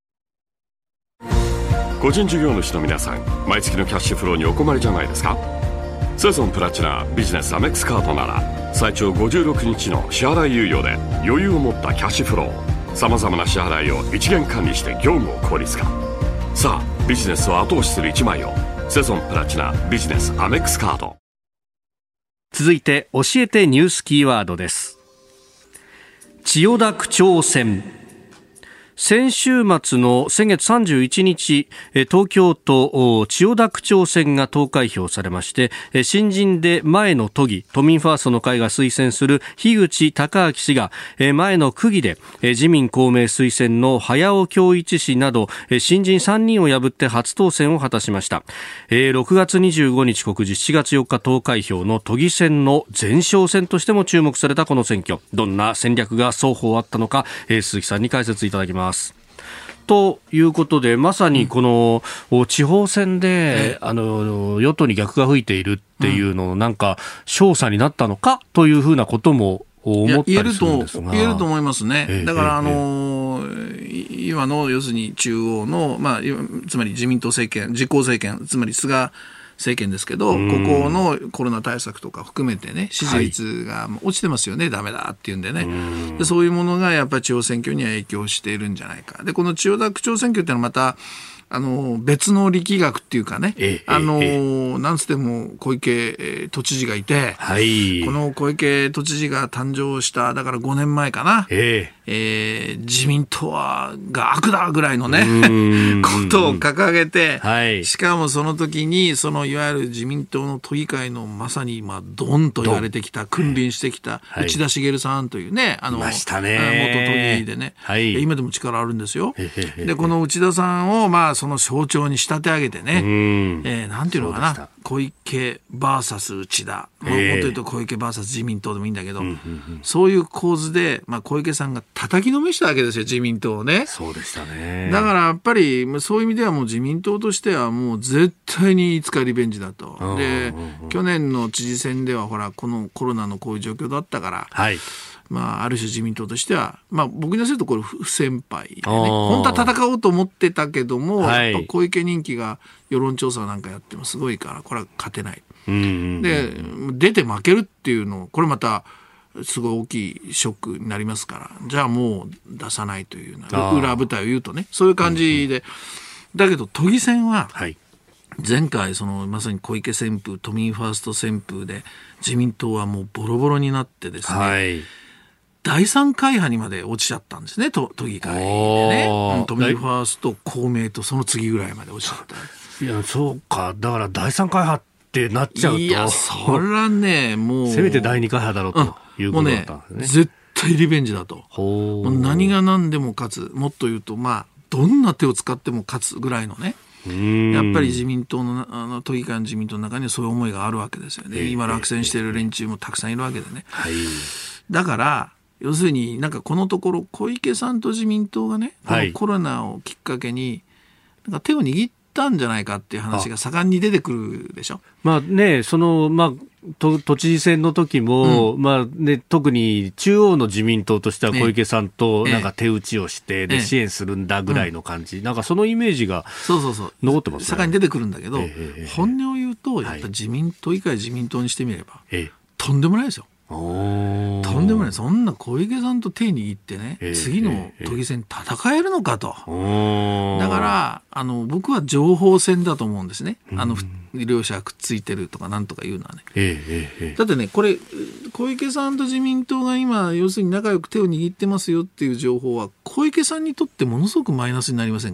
個人事業主の皆さん、毎月のキャッシュフローにお困りじゃないですか。セゾンプラチナビジネスアメックスカードなら最長ごじゅうろくにちの支払い猶予で余裕を持ったキャッシュフロー、さまざまな支払いを一元管理して業務を効率化。さあビジネスを後押しする一枚を、セゾンプラチナビジネスアメックスカード。 続いて教えてニュースキーワードです。千代田区長選。先週末の先月さんじゅういちにち、東京都千代田区長選が投開票されまして、新人で前の都議、都民ファーストの会が推薦する樋口孝明氏が前の区議で自民公明推薦の早尾恭一氏など新人さんにんを破って初当選を果たしました。ろくがつにじゅうごにち告示、しちがつよっか投開票の都議選の前哨戦としても注目されたこの選挙、どんな戦略が双方あったのか、鈴木さんに解説いただきます。ということで、まさにこの地方選で、うん、あの与党に逆が吹いているっていうののなんか勝者になったのかというふうなことも思ったりするんですが、 言えると思いますね。ええ、だから、あのー、今の要するに中央の、まあ、つまり自民党政権、自公政権、つまり菅政権ですけど、ここのコロナ対策とか含めてね、支持率が落ちてますよね、はい、ダメだっていうんでね。でそういうものがやっぱり地方選挙には影響しているんじゃないか。でこの千代田区長選挙っていうのはまたあの別の力学っていうかね、ええ、あの、ええ、なんつっても小池都知事がいて、はい、この小池都知事が誕生しただからごねんまえかな、えええー、自民党はが悪だぐらいのねことを掲げて、はい、しかもその時にそのいわゆる自民党の都議会のまさにまあドンと言われてきた君臨してきた内田茂さんというね、あの元都議でね、はい、今でも力あるんですよ。でこの内田さんをまあその象徴に仕立て上げてね、えー、なんていうのかな、小池 ブイエス 内田、もっと言うと小池 ブイエス 自民党でもいいんだけど、うんうんうん、そういう構図で、まあ、小池さんが叩きのめしたわけですよ、自民党をね。 そうでしたね。 だからやっぱりそういう意味ではもう自民党としてはもう絶対にいつかリベンジだと。で、去年の知事選ではほらこのコロナのこういう状況だったから、はい、まあ、ある種自民党としては、まあ、僕にするとこれ不先輩でね、本当は戦おうと思ってたけども、はい、やっぱ小池人気が世論調査なんかやってもすごいからこれは勝てない、うんうんうん、で出て負けるっていうのこれまたすごい大きいショックになりますから、じゃあもう出さないという裏舞台を言うとね、そういう感じで、うんうん、だけど都議選は、はい、前回そのまさに小池旋風、都民ファースト旋風で自民党はもうボロボロになってですね、はい、だいさん会派にまで落ちちゃったんですね、都議会でね。都民ファースト、公明とその次ぐらいまで落ちちゃった。 いや、そうか。だからだいさん会派ってなっちゃうと。 いや、そらね、もう。 せめてだいに会派だろうということだったんですね。もうね、 絶対リベンジだと。もう何が何でも勝つ。もっと言うと、まあ、どんな手を使っても勝つぐらいのね。やっぱり自民党の、あの都議会の自民党の中にはそういう思いがあるわけですよね。今落選している連中もたくさんいるわけでね。はい、だから、要するになんかこのところ小池さんと自民党がね、このコロナをきっかけになんか手を握ったんじゃないかっていう話が盛んに出てくるでしょ。 まあね、そのまあ都, 都知事選の時も、うんまあね、特に中央の自民党としては小池さんとなんか手打ちをして、ね、支援するんだぐらいの感じ、うん、なんかそのイメージが残ってますね。 盛んに出てくるんだけど、えー、本音を言うとやっぱ自民党以外自民党にしてみれば、えー、とんでもないですよ。とんでもない。そんな小池さんと手握ってね、えー、次の都議選戦えるのかと、えー、だからあの僕は情報戦だと思うんですね。あの両者くっついてるとかなんとか言うのはね、えーえー、だってねこれ小池さんと自民党が今要するに仲良く手を握ってますよっていう情報は小池さんにとってものすごくマイナスになりませんか。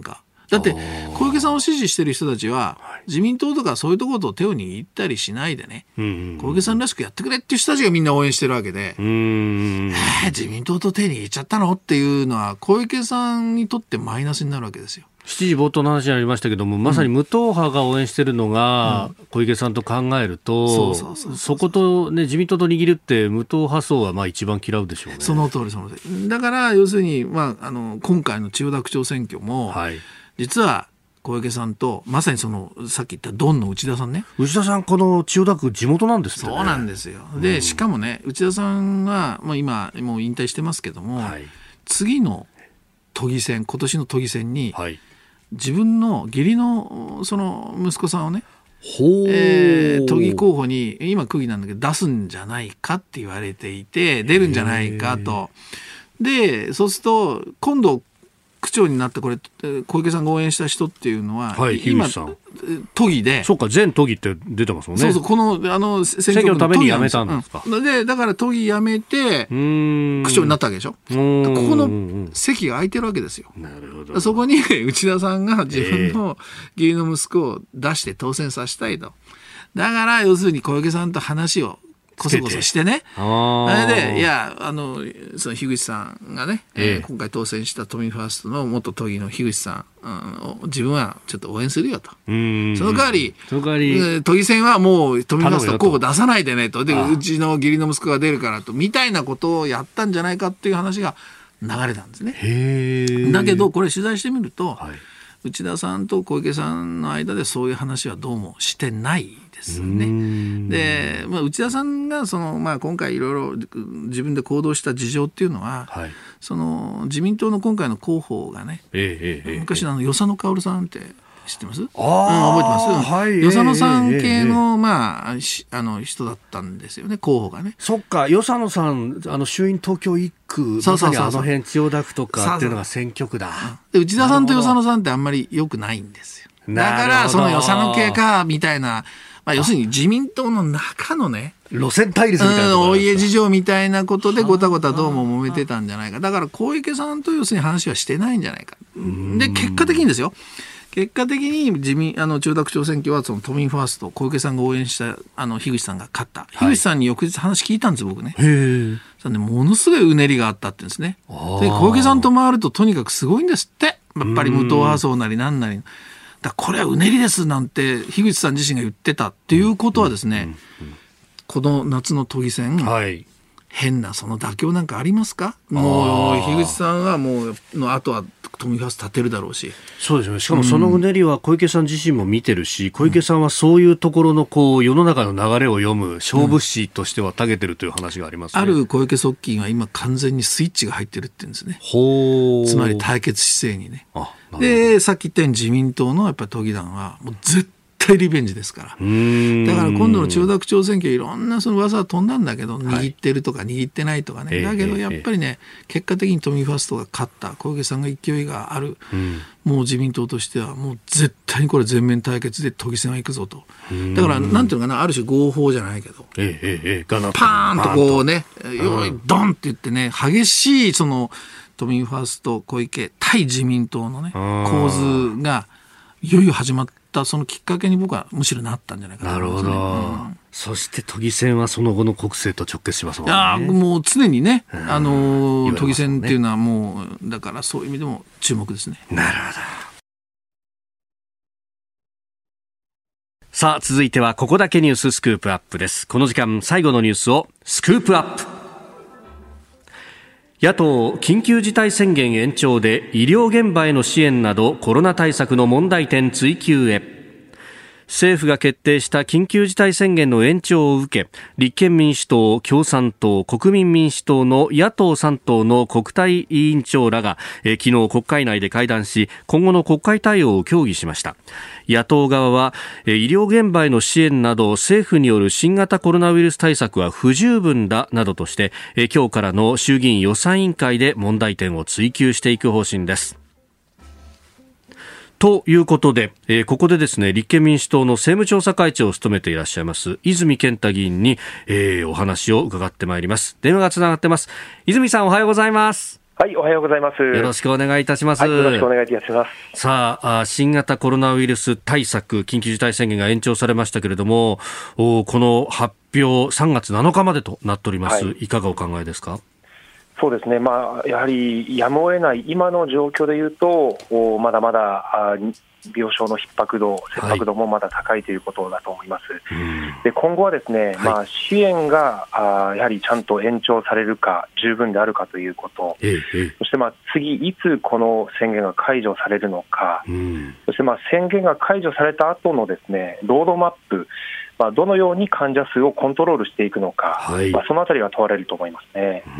だって小池さんを支持してる人たちは自民党とかそういうところと手を握ったりしないでね、うんうんうん、小池さんらしくやってくれっていう人たちがみんな応援してるわけで、うーん、えー、自民党と手握っちゃったのっていうのは小池さんにとってマイナスになるわけですよ。 しちじ冒頭の話にありましたけども、まさに無党派が応援しているのが小池さんと考えると、そこと、ね、自民党と握るって無党派層はまあ一番嫌うでしょうね。 その通りその通り。だから要するに、まあ、あの今回の千代田区長選挙も、はい、実は小池さんとまさにそのさっき言ったドンの内田さんね、 内田さんこの千代田区地元なんですね。 そうなんですよ。で、うん、しかもね内田さんは、まあ、今もう引退してますけども、はい、次の都議選今年の都議選に、はい、自分の義理のその息子さんをね、えー、都議候補に今区議なんだけど出すんじゃないかって言われていて、出るんじゃないかと。でそうすると今度区長になったこれ小池さんが応援した人っていうのは、はい、今都議で、 そうか前都議って出てますもんね。 そうそう、このあの選挙のために辞めたんですか。 うん、でだから都議辞めて区長になったわけでしょ。ここの席が空いてるわけですよ。なるほど。そこに内田さんが自分の義理の息子を出して当選させたいと。だから要するに小池さんと話をこそこそしてね、あれでいやあのその樋口さんがね、ええ、今回当選した都民ファーストの元都議の樋口さん、うん、を自分はちょっと応援するよと。うん、その代わり、その代わり都議選はもう都民ファースト候補出さないでねと。でうちの義理の息子が出るからとみたいなことをやったんじゃないかっていう話が流れたんですね。へだけどこれ取材してみると、はい、内田さんと小池さんの間でそういう話はどうもしてないですね。で、まあ、内田さんがその、まあ、今回いろいろ自分で行動した事情っていうのは、はい、その自民党の今回の候補がね、ええええ、昔の与謝野薫さんって知ってます？あ、うん、覚えてます？はい、与謝野さん系の、ええまあ、あの人だったんですよね、候補がね。 そっか、与謝野さんあの衆院東京一区、まさにあの辺千代田区とかっていうのが選挙区だ。 そうそうで内田さんと与謝野さんってあんまり良くないんですよ。だからその与謝野系かみたいな、まあ、要するに自民党の中のね路線対立みたいなお家事情みたいなことでごたごたどうも揉めてたんじゃないか。だから小池さんと要するに話はしてないんじゃないか。で結果的にですよ、結果的に自民あの千代田区長選挙はその都民ファースト小池さんが応援したあの樋口さんが勝った、はい、樋口さんに翌日話聞いたんです僕ね。へそでものすごいうねりがあったって言うんですね。で小池さんと回るととにかくすごいんですって、やっぱり無党派層なりなんなりだこれはうねりですなんて樋口さん自身が言ってたっていうことはですね、うんうんうん、この夏の都議選、はい、変なその妥協なんかありますか？もう樋口さんはもうの後は都民ファースト立てるだろうし。 そうですよね。しかもそのうねりは小池さん自身も見てるし、うん、小池さんはそういうところのこう世の中の流れを読む勝負師としては長けてるという話がありますね。 ある小池側近は今完全にスイッチが入ってるって言うんですね。ほー、つまり対決姿勢にね。あ、でさっき言ったように自民党のやっぱり都議団はもう絶対リベンジですから。だから今度の千代田区長選挙いろんなその噂は飛んだんだけど、握ってるとか握ってないとかね、はい、だけどやっぱりね、えー、結果的に都民ファーストが勝った小池さんが勢いがある、うん、もう自民党としてはもう絶対にこれ全面対決で都議選は行くぞと。だからなんていうのかな、ある種合法じゃないけど、えーえー、パーンとこうね、よいドンって言ってね、激しいその都民ファースト小池対自民党のね構図がいよいよ始まった、そのきっかけに僕はむしろなったんじゃないかなと思いますね。なるほど、うん、 そして都議選はその後の国政と直結しますもんね。 いやもう常にね、あのー、都議選っていうのはもうだからそういう意味でも注目ですね。 なるほど。さあ続いてはここだけニューススクープアップです。この時間最後のニュースをスクープアップ。野党緊急事態宣言延長で医療現場への支援などコロナ対策の問題点追及へ。政府が決定した緊急事態宣言の延長を受け、立憲民主党、共産党、国民民主党の野党さん党の国対委員長らがえ昨日国会内で会談し、今後の国会対応を協議しました。野党側は医療現場への支援など政府による新型コロナウイルス対策は不十分だなどとして今日からの衆議院予算委員会で問題点を追及していく方針です。ということで、えー、ここでですね、立憲民主党の政務調査会長を務めていらっしゃいます泉健太議員に、えー、お話を伺ってまいります。電話がつながってます。泉さん、おはようございます。 はい、おはようございます。 よろしくお願いいたします。 はい、よろしくお願いいたします。 さあ、新型コロナウイルス対策、緊急事態宣言が延長されましたけれども、この発表、さんがつなのかまでとなっております。はい、いかがお考えですか？ そうですね、まあ、やはりやむを得ない今の状況でいうと、まだまだ病床の逼迫度、切迫度もまだ高いということだと思います。はい、で今後はですね、はい、まあ、支援があやはりちゃんと延長されるか、十分であるかということ、ええ、そしてまあ次、いつこの宣言が解除されるのか、うん、そしてまあ宣言が解除された後のですね、ロードマップ、まあ、どのように患者数をコントロールしていくのか、はい、まあ、そのあたりが問われると思いますね。うん、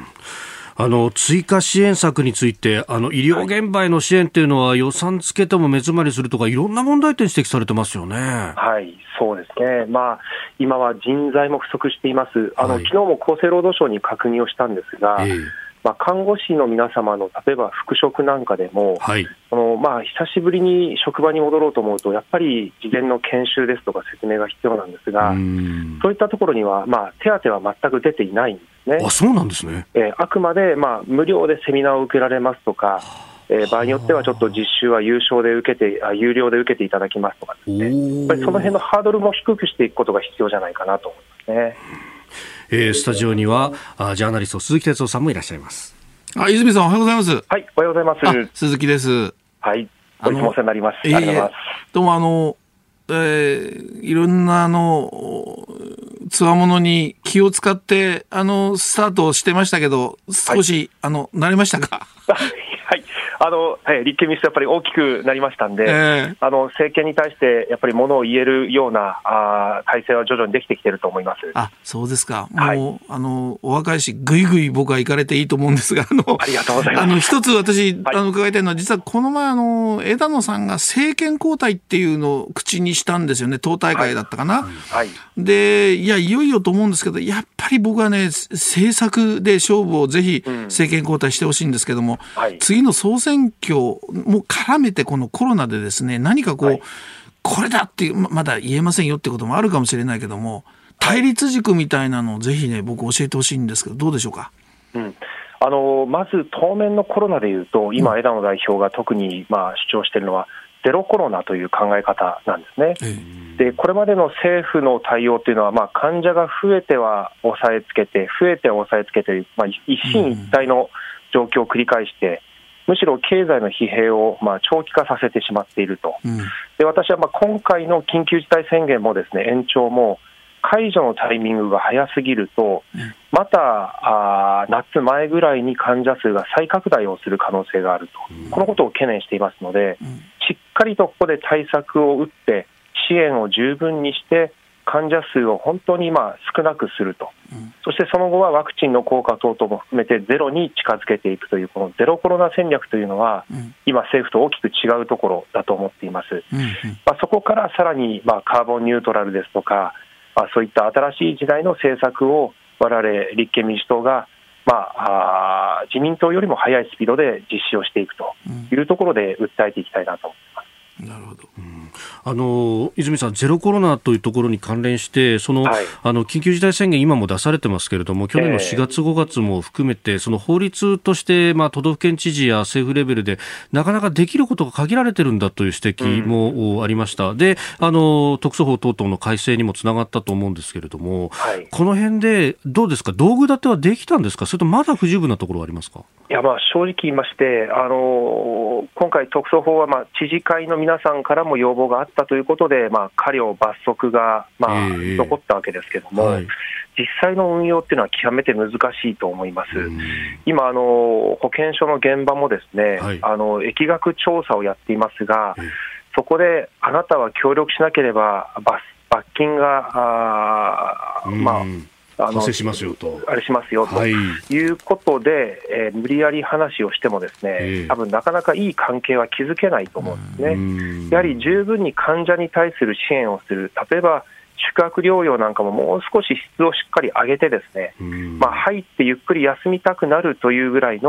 あの追加支援策について、あの医療現場への支援というのは、予算つけても目詰まりするとか、いろんな問題点指摘されてますよね。 はい、そうですね、まあ、今は人材も不足しています。あの、はい、昨日も厚生労働省に確認をしたんですが、えーまあ、看護師の皆様の例えば復職なんかでも、はい、そのまあ、久しぶりに職場に戻ろうと思うと、やっぱり事前の研修ですとか説明が必要なんですが、そういったところには、まあ、手当は全く出ていないんですね。 あ、そうなんですね。 えー、あくまで、まあ、無料でセミナーを受けられますとか、えー、場合によってはちょっと実習は有償で受けてあ有料で受けていただきますとかですね、やっぱりその辺のハードルも低くしていくことが必要じゃないかなと思いますね。 えー、スタジオにはあジャーナリスト鈴木哲夫さんもいらっしゃいます。 あ、泉さんおはようございます。 はい、おはようございます。 鈴木です。 はい、いつもお世話になります。ありがとうございます。 どうもあの、えー、いろんなあのつわものに気を使ってあのスタートしてましたけど、少し、はい、あの慣れましたか？ はい、あのはい、立憲民主党やっぱり大きくなりましたんで、えー、あの政権に対してやっぱりものを言えるようなあ体制は徐々にできてきていると思います。 あ、そうですか。もう、はい、あのお若いしぐいぐい僕は行かれていいと思うんですが、あのありがとうございます。 あの一つ私、はい、あの伺いたいのは、実はこの前あの枝野さんが政権交代っていうのを口にしたんですよね。党大会だったかな。はいはい、でいやいよいよと思うんですけど、やっぱり僕はね、政策で勝負をぜひ政権交代してほしいんですけども、うん、はい、次の総選挙も絡めてこのコロナでですね、何かこう、はい、これだっていうまだ言えませんよってこともあるかもしれないけども、対立軸みたいなのをぜひね、僕教えてほしいんですけど、どうでしょうか？ うん、あのまず当面のコロナでいうと、今枝野代表が特にまあ主張しているのはゼロコロナという考え方なんですね。でこれまでの政府の対応というのは、まあ、患者が増えては抑えつけて増えては抑えつけて、まあ、一進一退の状況を繰り返して、むしろ経済の疲弊をまあ長期化させてしまっていると。で私はまあ今回の緊急事態宣言もですね、延長も解除のタイミングが早すぎると、またあ夏前ぐらいに患者数が再拡大をする可能性があると、このことを懸念していますので、しっかりとここで対策を打って支援を十分にして患者数を本当に今少なくすると、うん、そしてその後はワクチンの効果等々も含めてゼロに近づけていくという、このゼロコロナ戦略というのは、うん、今政府と大きく違うところだと思っています。うんうん、まあ、そこからさらにまあカーボンニュートラルですとか、まあ、そういった新しい時代の政策を我々立憲民主党がまあ、あ自民党よりも速いスピードで実施をしていくというところで訴えていきたいなと思います。 なるほど。 うん、あの泉さん、ゼロコロナというところに関連してその、はい、あの緊急事態宣言今も出されてますけれども、去年のしがつごがつも含めて、えー、その法律として、まあ、都道府県知事や政府レベルでなかなかできることが限られてるんだという指摘もありました。うん、であの特措法等々の改正にもつながったと思うんですけれども、はい、この辺でどうですか、道具立てはできたんですか、それとまだ不十分なところはありますか？ いや、まあ、正直言いまして、あの今回特措法は、まあ、知事会の皆さんからも要望があったということで、まあ、過料罰則が、まあ、えー、残ったわけですけれども、はい、実際の運用っていうのは極めて難しいと思います。今あの保健所の現場もですね、はい、あの疫学調査をやっていますが、えー、そこであなたは協力しなければ 罰, 罰金があ、まあ発生しますよと、 あれしますよということで、はい、えー、無理やり話をしてもですね、えー、多分なかなかいい関係は築けないと思うんですね。やはり十分に患者に対する支援をする、例えば宿泊療養なんかももう少し質をしっかり上げてですね、まあ、入ってゆっくり休みたくなるというぐらいの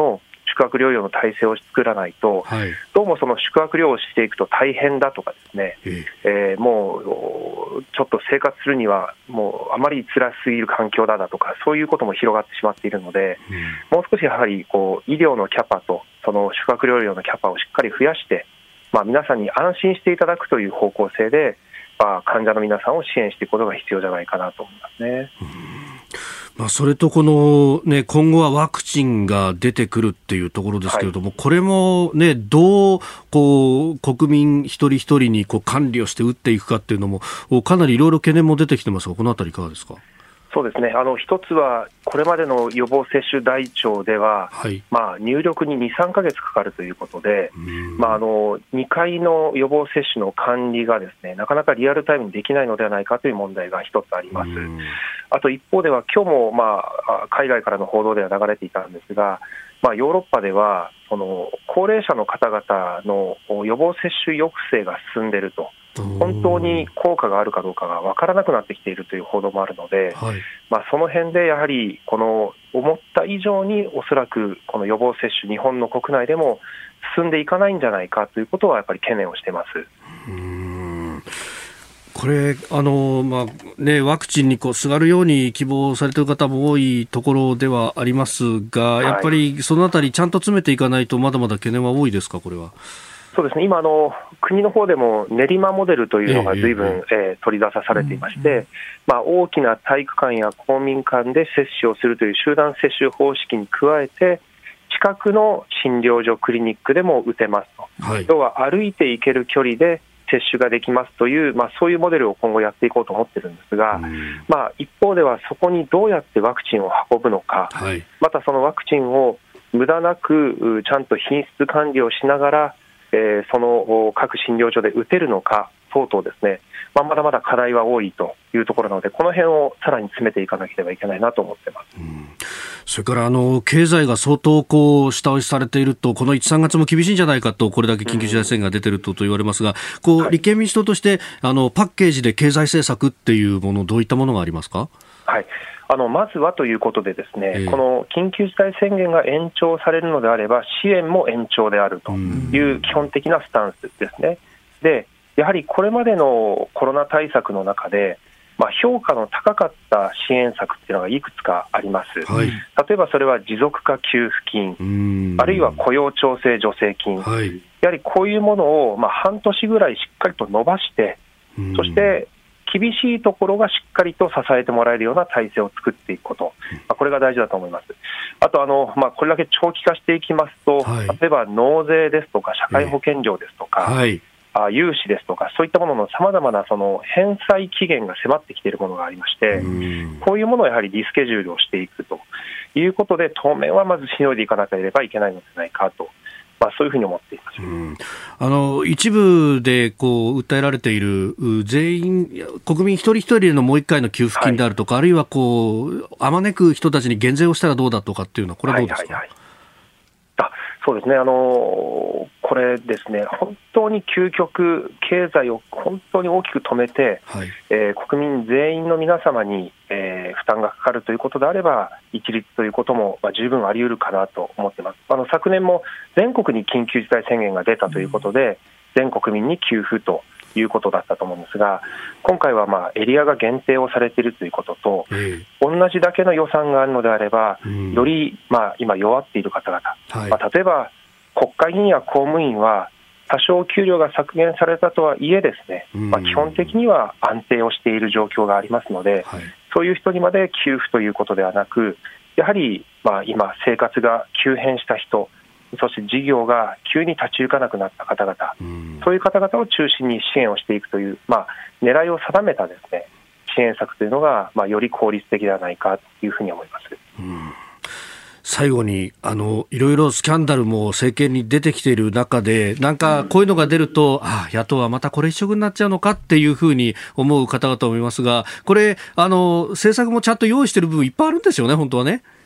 宿泊療養の体制を作らないと、はい、どうもその宿泊療養をしていくと大変だとかですね、ええー、もうちょっと生活するにはもうあまり辛すぎる環境だだとか、そういうことも広がってしまっているので、うん、もう少しやはりこう医療のキャパとその宿泊療養のキャパをしっかり増やして、まあ、皆さんに安心していただくという方向性で、まあ、患者の皆さんを支援していくことが必要じゃないかなと思いますね。 うん、まあ、それとこの、ね、今後はワクチンが出てくるっていうところですけれども、はい、これも、ね、どう、こう国民一人一人にこう管理をして打っていくかっていうのもかなりいろいろ懸念も出てきてますが、このあたりいかがですか。 そうですね、あの一つはこれまでの予防接種台帳では、はい、まあ、入力にに、さんかげつかかるということで、まあ、あのにかいの予防接種の管理がですね、なかなかリアルタイムにできないのではないかという問題が一つあります。あと一方では今日も、まあ、海外からの報道では流れていたんですが、まあ、ヨーロッパではその高齢者の方々の予防接種抑制が進んでいると、本当に効果があるかどうかが分からなくなってきているという報道もあるので、はい、まあ、その辺でやはりこの思った以上におそらくこの予防接種、日本の国内でも進んでいかないんじゃないかということはやっぱり懸念をしています。 うーん、これあの、まあね、ワクチンにこうすがるように希望されている方も多いところではありますが、はい、やっぱりそのあたりちゃんと詰めていかないとまだまだ懸念は多いですか。これはそうですね、今あの、国の方でも練馬モデルというのが随分、えーえー、取り出さされていまして、うんまあ、大きな体育館や公民館で接種をするという集団接種方式に加えて、近くの診療所、クリニックでも打てますと、はい、要は歩いて行ける距離で接種ができますという、まあ、そういうモデルを今後やっていこうと思ってるんですが、うんまあ、一方ではそこにどうやってワクチンを運ぶのか、はい、またそのワクチンを無駄なくちゃんと品質管理をしながらえー、その各診療所で打てるのか等々ですね、まあ、まだまだ課題は多いというところなので、この辺をさらに詰めていかなければいけないなと思っています。うん、 それからあの経済が相当こう下押しされていると、このいち、さんがつも厳しいんじゃないかと、これだけ緊急事態宣言が出ているとと言われますが、こう、はい、立憲民主党としてあのパッケージで経済政策っていうもの、どういったものがありますか。 はい、あのまずはということでですね、えー、この緊急事態宣言が延長されるのであれば支援も延長であるという基本的なスタンスですね。でやはりこれまでのコロナ対策の中で、まあ、評価の高かった支援策っていうのがいくつかあります、はい、例えばそれは持続化給付金、あるいは雇用調整助成金、はい、やはりこういうものをまあ半年ぐらいしっかりと伸ばして、そして厳しいところがしっかりと支えてもらえるような体制を作っていくこと、まあ、これが大事だと思います。あとあの、まあ、これだけ長期化していきますと、はい、例えば納税ですとか社会保険料ですとか、えーはいあ融資ですとか、そういったもののさまざまなその返済期限が迫ってきているものがありまして、こういうものをやはりリスケジュールをしていくということで、当面はまずしのいでいかなければいけないのではないかと、まあ、そういうふうに思っています。うん、 あの一部でこう訴えられている全員国民一人一人へのもう一回の給付金であるとか、はい、あるいはこうあまねく人たちに減税をしたらどうだとかっていうのは、これはどうですか。はいはいはい、 あそうですね、あのこれですね、本当に究極経済を本当に大きく止めて、はいえー、国民全員の皆様に、えー、負担がかかるということであれば一律ということも、まあ、十分あり得るかなと思っています。あの昨年も全国に緊急事態宣言が出たということで、うん、全国民に給付ということだったと思うんですが、今回はまあエリアが限定をされているということと、えー、同じだけの予算があるのであれば、うん、よりまあ今弱っている方々、はいまあ、例えば国会議員や公務員は多少給料が削減されたとはいえですね、まあ、基本的には安定をしている状況がありますので、はい、そういう人にまで給付ということではなく、やはりまあ今生活が急変した人、そして事業が急に立ち行かなくなった方々、そういう方々を中心に支援をしていくという、まあ、狙いを定めたですね支援策というのが、まあ、より効率的ではないかというふうに思います。うん最後にあのいろいろスキャンダルも政権に出てきている中で、なんかこういうのが出ると、うん、ああ野党はまたこれ一色になっちゃうのかっていうふうに思う方々もいますが、これあの政策もちゃんと用意している部分いっぱいあるんですよね、本当はね。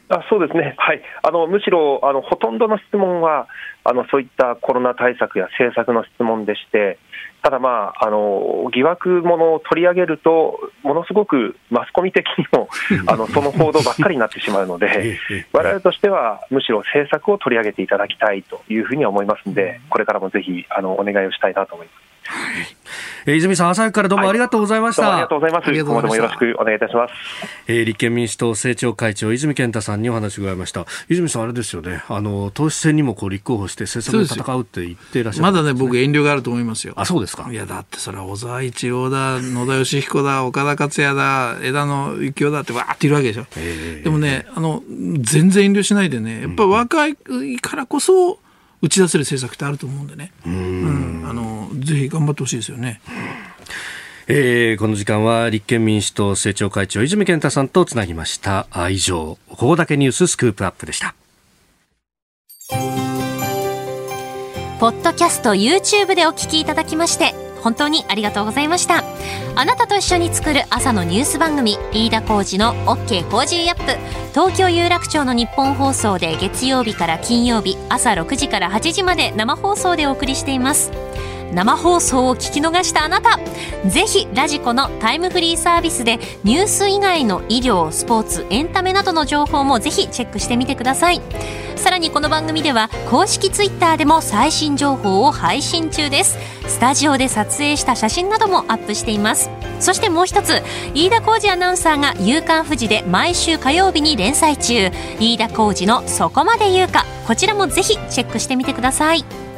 あそうですね、はい、あのむしろあのほとんどの質問はあのそういったコロナ対策や政策の質問でして、ただ、まあ、あの疑惑ものを取り上げるとものすごくマスコミ的にもあのその報道ばっかりになってしまうので我々としてはむしろ政策を取り上げていただきたいというふうには思いますので、これからもぜひあのお願いをしたいなと思います。 えー、泉さん、朝早くからどうもありがとうございました。 はい、どうもありがとうございます。今後ともよろしくお願いいたします。 えー、立憲民主党政調会長泉健太さんにお話を伺いました。泉さん、あれですよね、あの党首選にもこう立候補して政策で戦うって言っていらっしゃる、ね、 まだね、僕遠慮があると思いますよ。 あ、そうですか。 いや、だってそれは小沢一郎だ、野田佳彦だ、岡田克也だ、枝野幸男だってわーっているわけでしょ。えー、でもね、あの全然遠慮しないでね、やっぱり若いからこそ打ち出せる政策ってあると思うんでね、うん、うん、あのぜひ頑張ってほしいですよね。 えー、この時間は立憲民主党政調会長泉健太さんとつなぎました。以上、ここだけニューススクープアップでした。 ポッドキャスト YouTube でお聞きいただきまして本当にありがとうございました。あなたと一緒に作る朝のニュース番組、飯田浩司の OK コージーアップ、東京有楽町の日本放送で月曜日から金曜日朝ろくじからはちじまで生放送でお送りしています。生放送を聞き逃したあなた、ぜひラジコのタイムフリーサービスでニュース以外の医療、スポーツ、エンタメなどの情報もぜひチェックしてみてください。さらにこの番組では公式ツイッターでも最新情報を配信中です。スタジオで撮影した写真などもアップしています。そしてもう一つ、飯田浩司アナウンサーが夕刊フジで毎週火曜日に連載中、飯田浩司のそこまで言うか、こちらもぜひチェックしてみてください。